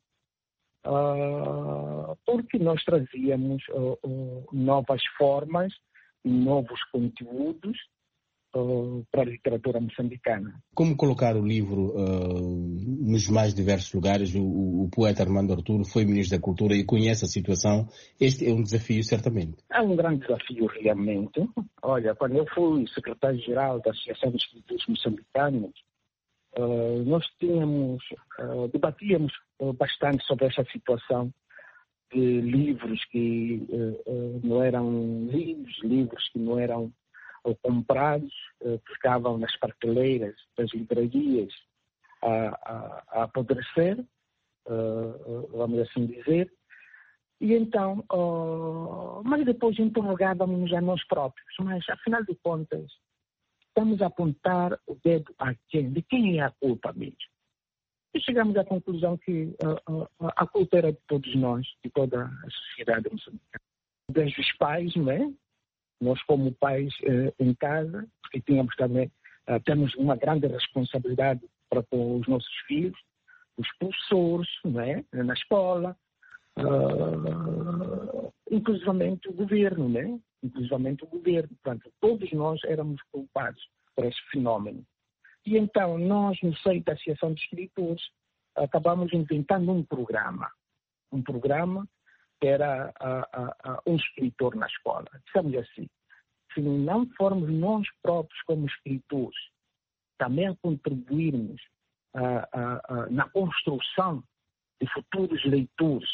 porque nós trazíamos novas formas, novos conteúdos para a literatura moçambicana. Como colocar o livro nos mais diversos lugares? O poeta Armando Artur foi Ministro da Cultura e conhece a situação. Este é um desafio, certamente. É um grande desafio, realmente. Olha, quando eu fui secretário-geral da Associação de Escritores Moçambicanos, nós debatíamos bastante sobre essa situação de livros que não eram lidos, livros que não eram comprados, que ficavam nas prateleiras das livrarias a apodrecer, vamos assim dizer. E então, mas depois interrogávamos a nós próprios. Mas, afinal de contas, estamos a apontar o dedo a quem? De quem é a culpa mesmo? E chegamos à conclusão que a culpa era de todos nós, de toda a sociedade moçambicana. Desde os pais, não é? Nós como pais em casa, porque temos uma grande responsabilidade para com os nossos filhos, os professores, não é? Na escola, inclusivamente o governo, né? Inclusivamente o governo. Portanto, todos nós éramos culpados por esse fenómeno. E então, nós, no seio da Associação de Escritores, acabamos inventando um programa que era um escritor na escola. Dissemos assim, se não formos nós próprios como escritores, também a contribuirmos na construção de futuros leitores,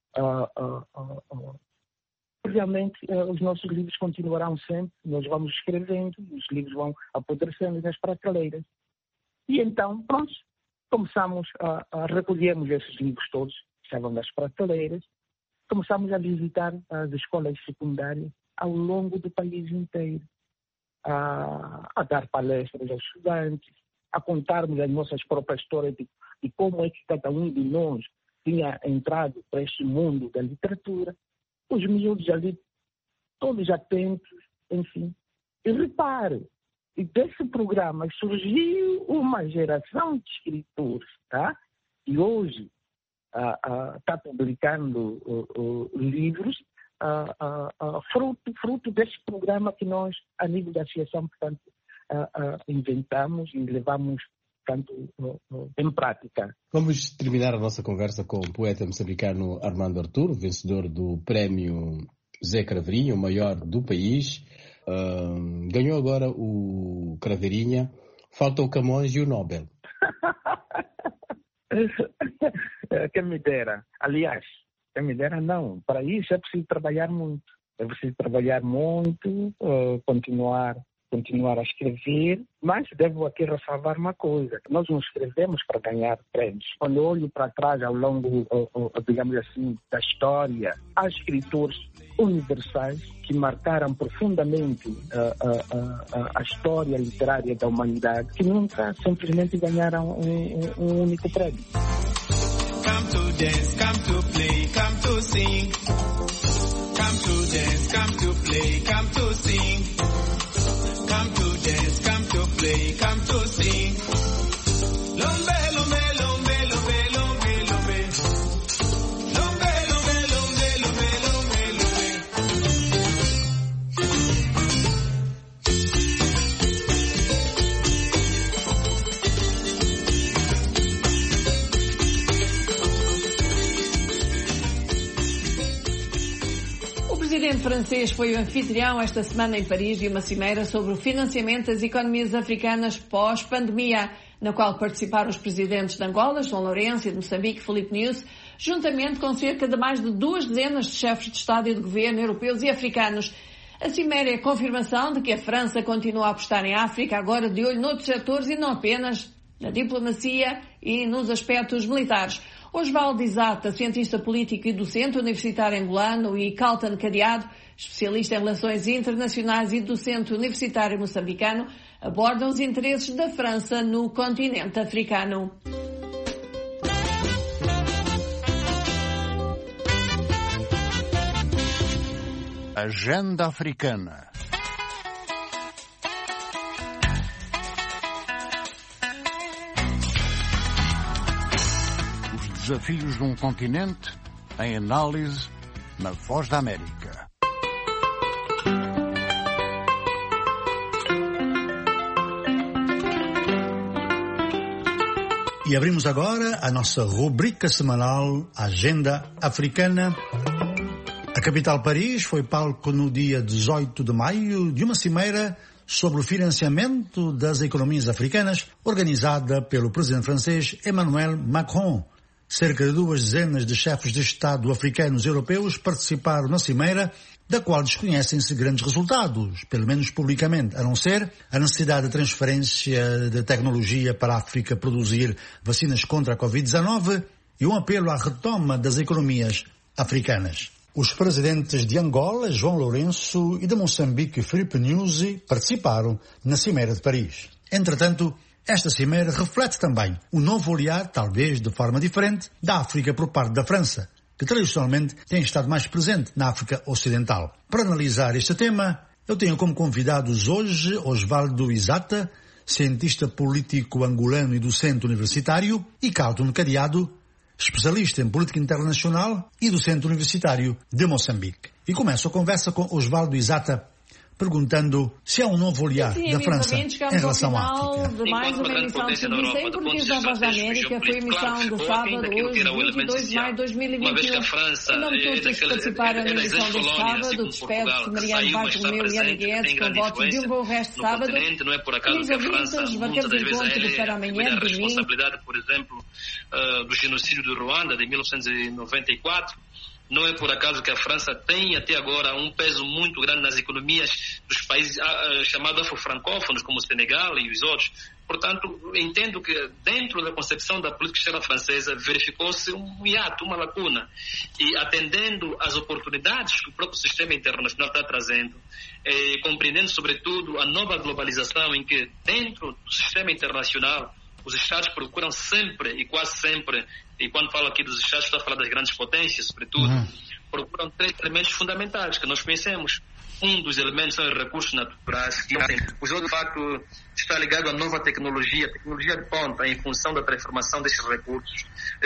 obviamente os nossos livros continuarão sempre, nós vamos escrevendo, os livros vão apodrecendo nas prateleiras. E então, pronto, começamos a recolhermos esses livros todos que estavam nas prateleiras, começamos a visitar as escolas secundárias ao longo do país inteiro, a dar palestras aos estudantes, a contarmos as nossas próprias histórias de como é que cada um de nós tinha entrado para este mundo da literatura, os miúdos ali, todos atentos, enfim. E repare, e desse programa surgiu uma geração de escritores, tá? E hoje está publicando livros fruto desse programa que nós, a nível da associação, portanto, inventamos e levamos tanto em prática. Vamos terminar a nossa conversa com o poeta moçambicano Armando Arturo, vencedor do prémio Zé Craveirinha, o maior do país. Ganhou agora o Craveirinha, falta o Camões e o Nobel. Quem me dera. Aliás, quem me dera não. Para isso é preciso trabalhar muito. Continuar a escrever, mas devo aqui ressalvar uma coisa. Nós não escrevemos para ganhar prémios. Quando eu olho para trás ao longo, digamos assim, da história, há escritores universais que marcaram profundamente a história literária da humanidade, que nunca simplesmente ganharam um único prémio. Come to dance, come to play, come to sing. Come to dance, come to play, come to sing. Come to dance, come to play, come to sing. Lombe, lombe, lombe, lombe, lombe, lombe. Lombe, lombe, lombe, lombe, lombe, lombe. O presidente francês foi o anfitrião esta semana em Paris de uma cimeira sobre o financiamento das economias africanas pós-pandemia, na qual participaram os presidentes de Angola, João Lourenço, e de Moçambique, Filipe Nyusi, juntamente com cerca de mais de 2 dezenas de chefes de Estado e de governo europeus e africanos. A cimeira é a confirmação de que a França continua a apostar em África, agora de olho noutros setores e não apenas na diplomacia e nos aspectos militares. Osvaldo Isata, cientista político e docente universitário angolano, e Calton Cadeado, especialista em relações internacionais e docente universitário moçambicano, abordam os interesses da França no continente africano. Agenda Africana. Desafios de um continente em análise na Voz da América. E abrimos agora a nossa rubrica semanal Agenda Africana. A capital Paris foi palco no dia 18 de maio de uma cimeira sobre o financiamento das economias africanas organizada pelo presidente francês Emmanuel Macron. Cerca de 2 dezenas de chefes de Estado africanos e europeus participaram na cimeira, da qual desconhecem-se grandes resultados, pelo menos publicamente, a não ser a necessidade de transferência de tecnologia para a África produzir vacinas contra a Covid-19 e um apelo à retoma das economias africanas. Os presidentes de Angola, João Lourenço, e de Moçambique, Filipe Nyusi, participaram na Cimeira de Paris. Entretanto, esta cimeira reflete também o novo olhar, talvez de forma diferente, da África por parte da França, que tradicionalmente tem estado mais presente na África Ocidental. Para analisar este tema, eu tenho como convidados hoje Osvaldo Izata, cientista político angolano e docente universitário, e Carlton Cadeado, especialista em política internacional e docente universitário de Moçambique. E começo a conversa com Osvaldo Izata, perguntando se há um novo olhar da França em relação à África. De mais uma emissão de serviço em português da Voz da América, foi a emissão de sábado, hoje, 22 de maio de 2021. Em nome de todos que participaram na emissão deste sábado, despede-se Mariano Bartolomeu e Ana Guedes com votos de um bom resto de sábado. Amigos ouvintes, marcamos encontro para amanhã, domingo. Responsabilidade, por exemplo, do genocídio do Ruanda de 1994. Não é por acaso que a França tem até agora um peso muito grande nas economias dos países chamados afro-francófonos, como o Senegal e os outros. Portanto, entendo que dentro da concepção da política externa francesa verificou-se um hiato, uma lacuna. E atendendo às oportunidades que o próprio sistema internacional está trazendo, compreendendo sobretudo a nova globalização em que dentro do sistema internacional os Estados procuram sempre e quase sempre, e quando falo aqui dos Estados, estou a falar das grandes potências, sobretudo, procuram 3 elementos fundamentais que nós conhecemos. Um dos elementos são os recursos naturais, que o outro, de facto, está ligado à nova tecnologia de ponta, em função da transformação destes recursos.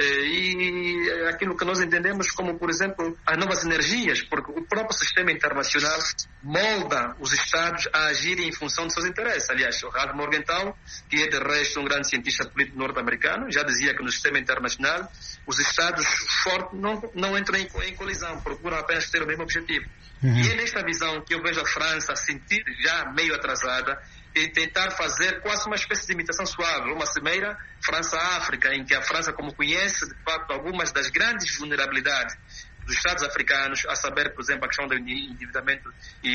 E aquilo que nós entendemos como, por exemplo, as novas energias, porque o próprio sistema internacional molda os Estados a agirem em função de seus interesses. Aliás, o Ralph Morgenthau, que é de resto um grande cientista político norte-americano, já dizia que no sistema internacional os Estados fortes não entram em colisão, procuram apenas ter o mesmo objetivo. E é nesta visão que eu vejo a França sentir já meio atrasada e tentar fazer quase uma espécie de imitação suave, uma cimeira França-África, em que a França, como conhece de facto algumas das grandes vulnerabilidades dos Estados africanos, a saber, por exemplo, a questão do endividamento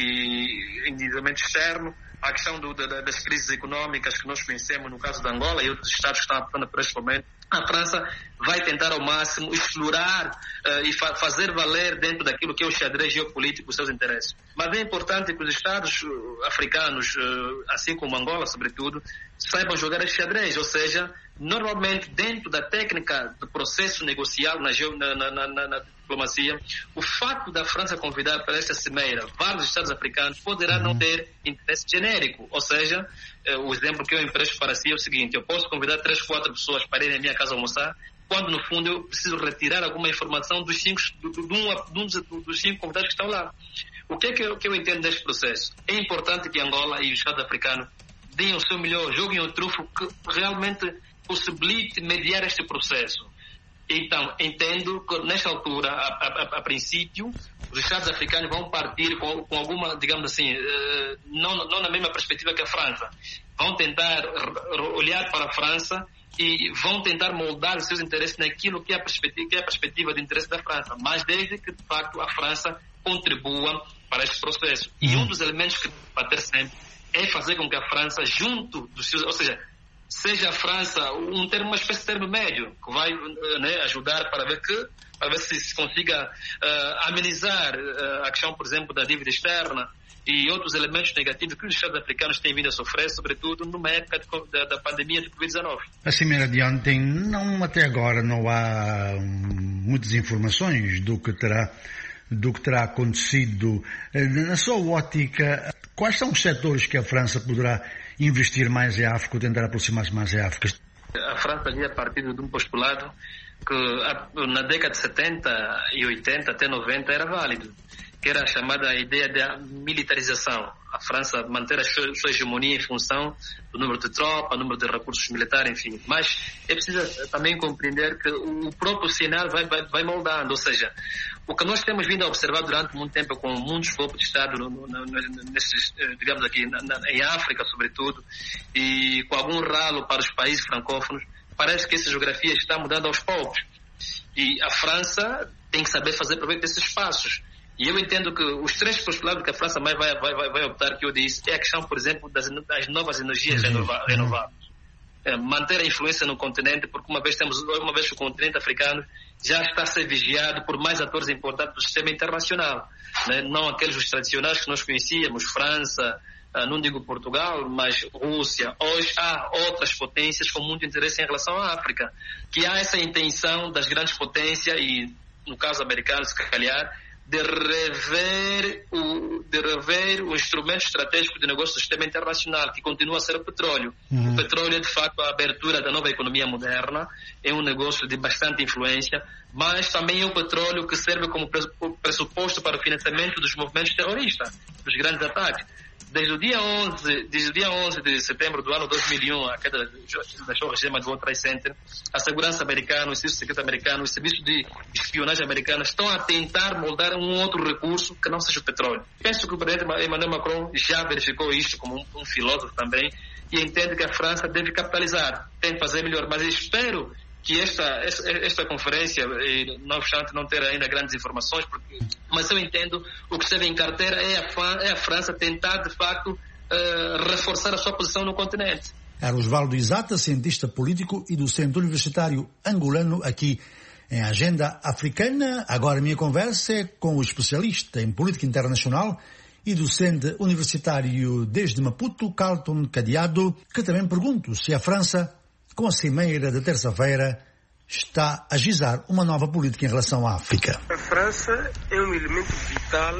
externo, a questão das crises económicas que nós conhecemos no caso da Angola e outros Estados que estão passando por este momento, a França vai tentar ao máximo explorar e fazer valer dentro daquilo que é o xadrez geopolítico os seus interesses. Mas é importante que os Estados africanos, assim como Angola, sobretudo, saibam jogar esse xadrez, ou seja, normalmente dentro da técnica do processo negocial na diplomacia, o facto da França convidar para esta cimeira vários Estados africanos poderá não ter interesse genérico, ou seja, o exemplo que eu empresto para si é o seguinte: eu posso convidar 3, 4 pessoas para irem à minha casa almoçar, quando no fundo eu preciso retirar alguma informação dos 5 convidados que estão lá. O que é que eu entendo deste processo? É importante que Angola e os Estados africanos deem o seu melhor, joguem o trunfo que realmente possibilite mediar este processo. Então, entendo que nesta altura, a princípio, os Estados africanos vão partir com alguma, digamos assim, não na mesma perspectiva que a França. Vão tentar olhar para a França e vão tentar moldar os seus interesses naquilo que é a perspectiva de interesse da França, mas desde que, de facto, a França contribua para este processo. E um dos elementos que vai ter sempre é fazer com que a França, junto dos seus, ou seja, seja a França uma espécie de termo médio, que vai ajudar para ver se consiga amenizar a questão, por exemplo, da dívida externa e outros elementos negativos que os Estados africanos têm vindo a sofrer, sobretudo numa época da pandemia de Covid-19. A cimeira de ontem, até agora não há muitas informações do que terá acontecido. Na sua ótica, quais são os setores que a França poderá investir mais em África ou tentar aproximar-se mais em África? A França havia partido de um postulado que na década de 70 e 80 até 90 era válido, que era a chamada ideia da militarização. A França manter a sua hegemonia em função do número de tropas, número de recursos militares, enfim. Mas é preciso também compreender que o próprio cenário vai moldando, ou seja, o que nós temos vindo a observar durante muito tempo com muitos golpes de Estado, digamos aqui, em África, sobretudo, e com algum ralo para os países francófonos, parece que essa geografia está mudando aos poucos. E a França tem que saber fazer proveito desses espaços. E eu entendo que os 3 postulados que a França mais vai optar, que eu disse, é a questão, por exemplo, das novas energias renováveis. manter a influência no continente, porque uma vez que o continente africano já está a ser vigiado por mais atores importantes do sistema internacional, né? Não aqueles tradicionais que nós conhecíamos, França, não digo Portugal, mas Rússia. Hoje há outras potências com muito interesse em relação à África, que há essa intenção das grandes potências e, no caso americano, se calhar, de rever o instrumento estratégico de negócio do sistema internacional, que continua a ser o petróleo. O petróleo é, de facto, a abertura da nova economia moderna, é um negócio de bastante influência, mas também é o petróleo que serve como pressuposto para o financiamento dos movimentos terroristas, dos grandes ataques. Desde o dia 11 de setembro do ano 2001, a queda das torres gemas do World Trade Center, a segurança americana, o serviço secreto americano, os serviços de espionagem americana estão a tentar moldar um outro recurso que não seja o petróleo. Penso que o presidente Emmanuel Macron já verificou isto como um filósofo também e entende que a França deve capitalizar, tem que fazer melhor, mas espero que esta conferência, não obstante não ter ainda grandes informações, mas eu entendo o que esteve em carteira é a França tentar, de facto, reforçar a sua posição no continente. Era Osvaldo Isata, cientista político e docente universitário angolano, aqui em Agenda Africana. Agora a minha conversa é com o especialista em política internacional e docente universitário desde Maputo, Carlton Cadeado, que também pergunto se a França, com a cimeira de terça-feira, está a gizar uma nova política em relação à África. A França é um elemento vital,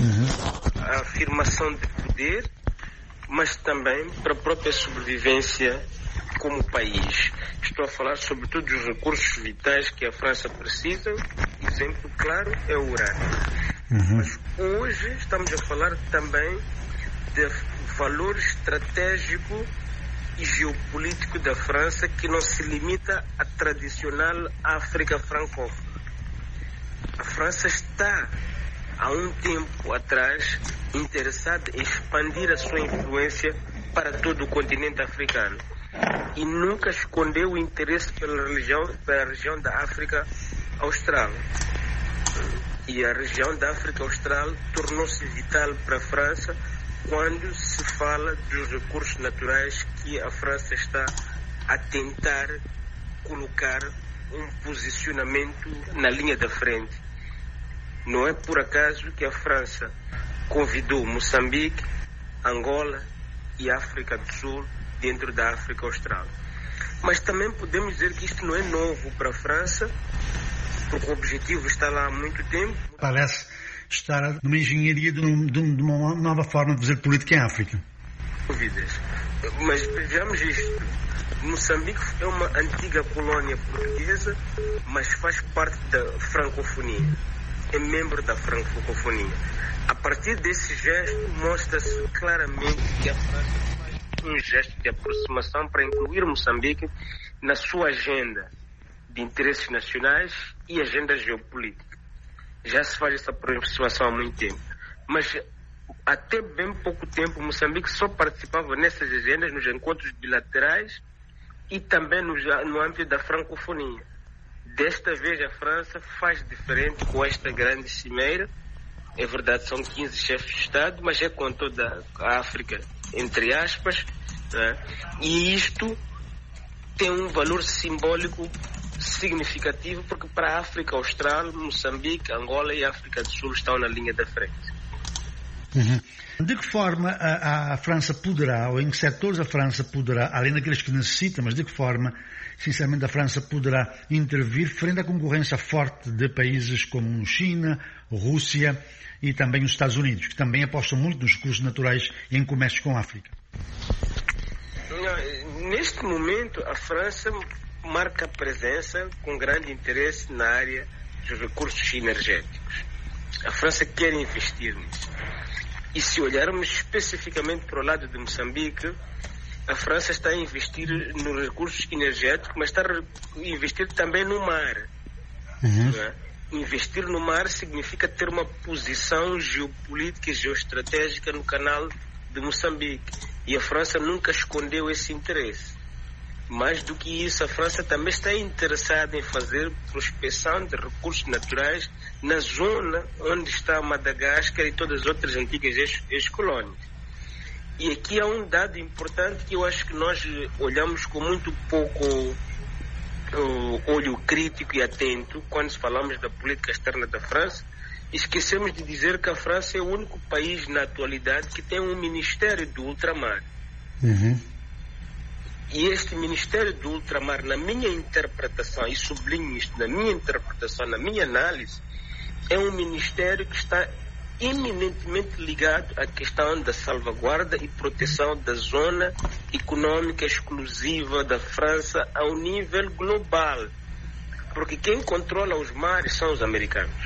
a afirmação de poder, mas também para a própria sobrevivência como país. Estou a falar sobretudo dos recursos vitais que a França precisa. Exemplo claro é o urânio. Mas hoje estamos a falar também de valor estratégico e geopolítico da França, que não se limita à tradicional África francófona. A França está, há um tempo atrás, interessada em expandir a sua influência para todo o continente africano e nunca escondeu o interesse pela região da África Austral. E a região da África Austral tornou-se vital para a França quando se fala dos recursos naturais que a França está a tentar colocar um posicionamento na linha da frente. Não é por acaso que a França convidou Moçambique, Angola e África do Sul dentro da África Austral. Mas também podemos dizer que isto não é novo para a França, porque o objetivo está lá há muito tempo. Parece estar numa engenharia de uma nova forma de fazer política em África. Dúvidas. Mas vejamos isto. Moçambique é uma antiga colónia portuguesa, mas faz parte da francofonia. É membro da francofonia. A partir desse gesto, mostra-se claramente que a França faz um gesto de aproximação para incluir Moçambique na sua agenda de interesses nacionais e agenda geopolítica. Já se faz essa aproximação há muito tempo. Mas até bem pouco tempo Moçambique só participava nessas agendas, nos encontros bilaterais e também no âmbito da francofonia. Desta vez a França faz diferente com esta grande cimeira. É verdade, são 15 chefes de Estado, mas é com toda a África, entre aspas, né? E isto tem um valor simbólico significativo, porque para a África Austral, Moçambique, Angola e África do Sul estão na linha da frente. De que forma a França poderá, ou em que setores a França poderá, além daqueles que necessita, mas de que forma, sinceramente, a França poderá intervir frente à concorrência forte de países como China, Rússia e também os Estados Unidos, que também apostam muito nos recursos naturais e em comércio com a África? Neste momento, a França marca presença com grande interesse na área dos recursos energéticos. A França quer investir nisso. E se olharmos especificamente para o lado de Moçambique, a França está a investir nos recursos energéticos, mas está a investir também no mar. Né? Investir no mar significa ter uma posição geopolítica e geoestratégica no canal de Moçambique. E a França nunca escondeu esse interesse. Mais do que isso, a França também está interessada em fazer prospecção de recursos naturais na zona onde está Madagascar e todas as outras antigas ex-colónias. E aqui há um dado importante que eu acho que nós olhamos com muito pouco olho crítico e atento quando falamos da política externa da França. Esquecemos de dizer que a França é o único país na atualidade que tem um Ministério do Ultramar. E este Ministério do Ultramar, na minha interpretação, e sublinho isto, na minha interpretação, na minha análise, é um ministério que está eminentemente ligado à questão da salvaguarda e proteção da zona econômica exclusiva da França ao nível global. Porque quem controla os mares são os americanos.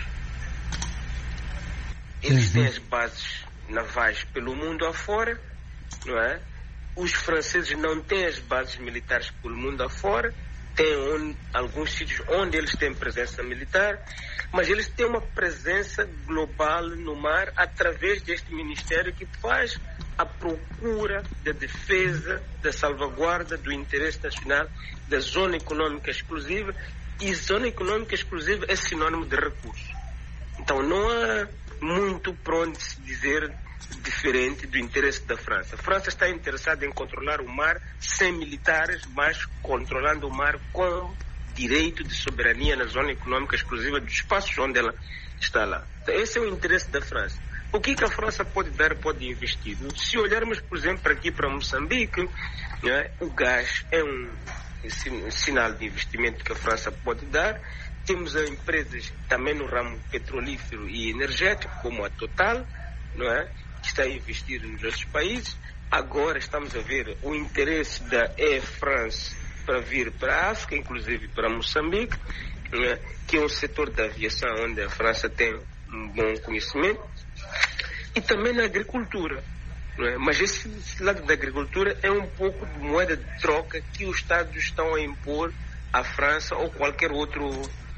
Eles têm as bases navais pelo mundo afora, não é? Os franceses não têm as bases militares pelo mundo afora, têm alguns sítios onde eles têm presença militar, mas eles têm uma presença global no mar através deste ministério que faz a procura da defesa, da salvaguarda do interesse nacional, da zona econômica exclusiva, e zona econômica exclusiva é sinônimo de recurso. Então não há muito para onde se dizer diferente do interesse da França. A França está interessada em controlar o mar sem militares, mas controlando o mar com direito de soberania na zona econômica exclusiva dos espaços onde ela está lá. Então, esse é o interesse da França. O que a França pode dar, pode investir? Se olharmos, por exemplo, aqui para Moçambique, né, o gás é um sinal de investimento que a França pode dar. Temos empresas também no ramo petrolífero e energético, como a Total, não é? Que está a investir nos nossos países. Agora estamos a ver o interesse da Air France para vir para a África, inclusive para Moçambique, não é? Que é um setor da aviação onde a França tem um bom conhecimento. E também na agricultura. Não é? Mas esse lado da agricultura é um pouco de moeda de troca que os Estados estão a impor à França ou qualquer outro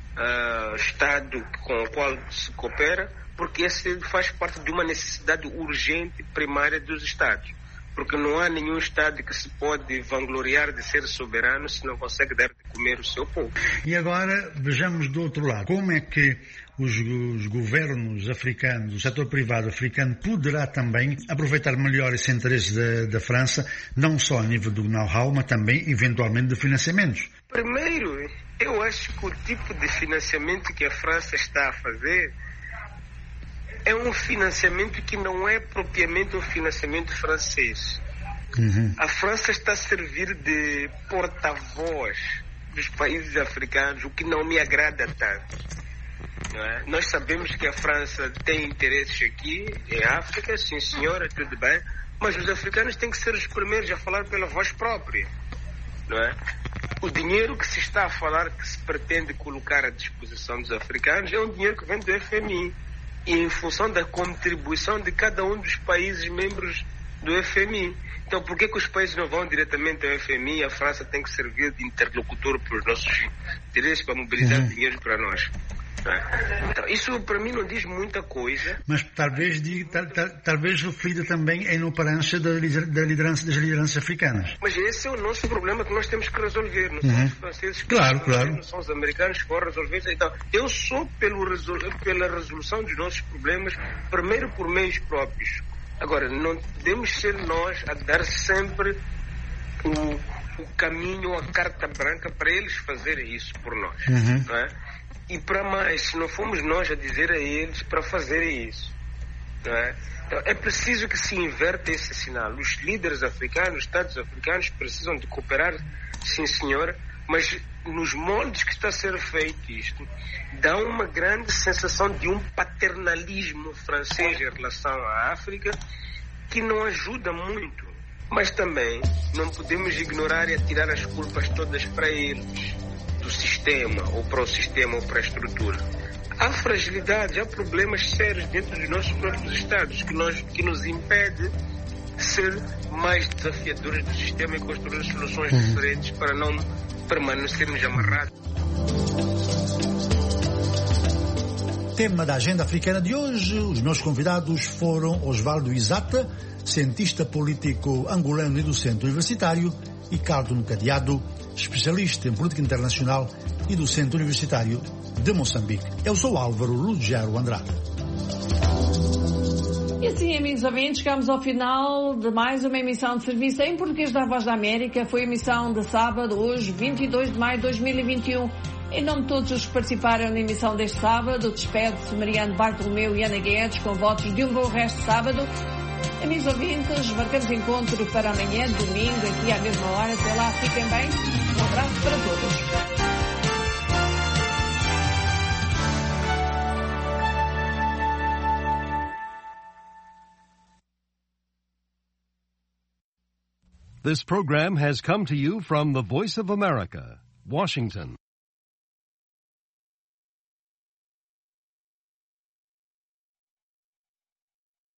Estado com o qual se coopera, porque esse faz parte de uma necessidade urgente primária dos Estados. Porque não há nenhum Estado que se pode vangloriar de ser soberano se não consegue dar de comer o seu povo. E agora vejamos do outro lado. Como é que os governos africanos, o setor privado africano poderá também aproveitar melhor esse interesse da França, não só a nível do know-how, mas também eventualmente de financiamentos? Primeiro, eu acho que o tipo de financiamento que a França está a fazer é um financiamento que não é propriamente um financiamento francês. A França está a servir de porta-voz dos países africanos, o que não me agrada tanto. Não é? Nós sabemos que a França tem interesses aqui em África, sim senhora, tudo bem, mas os africanos têm que ser os primeiros a falar pela voz própria. Não é? O dinheiro que se está a falar, que se pretende colocar à disposição dos africanos, é um dinheiro que vem do FMI. E em função da contribuição de cada um dos países membros do FMI. Então, por que os países não vão diretamente ao FMI e a França tem que servir de interlocutor para os nossos interesses, para mobilizar dinheiro para nós? Então, isso para mim não diz muita coisa. Mas talvez reflita também em inoperância das lideranças africanas. Mas esse é o nosso problema que nós temos que resolver. Não são os franceses que não são os americanos que vão resolver. Então, eu sou pela resolução dos nossos problemas, primeiro por meios próprios. Agora, não podemos ser nós a dar sempre o caminho, a carta branca para eles fazerem isso por nós. Não é? E para mais, se não fomos nós a dizer a eles para fazerem isso, não é? Então, é preciso que se inverta esse sinal. Os líderes africanos, os Estados africanos precisam de cooperar, sim senhora, mas nos moldes que está a ser feito isto, dá uma grande sensação de um paternalismo francês em relação à África que não ajuda muito. Mas também não podemos ignorar e atirar as culpas todas para eles, do sistema, ou para o sistema, ou para a estrutura. Há fragilidades, há problemas sérios dentro dos nossos próprios Estados que nos impede de ser mais desafiadores do sistema e construir soluções diferentes para não permanecermos amarrados. Tema da agenda africana de hoje, os meus convidados foram Osvaldo Isata, cientista político angolano e docente universitário, e Carlton Cadeado, especialista em política internacional e docente universitário de Moçambique. Eu sou Álvaro Lugero Andrade. E assim amigos ouvintes, chegamos ao final de mais uma emissão de serviço em português da Voz da América. Foi a emissão de sábado, hoje, 22 de maio de 2021. Em nome de todos os que participaram na emissão deste sábado, despede-se Mariano Bartolomeu e Ana Guedes com votos de um bom resto de sábado. Amigos ouvintes, marcamos encontro para amanhã, domingo, aqui à mesma hora. Até lá, fiquem bem. Um abraço para todos. This program has come to you from the Voice of America, Washington.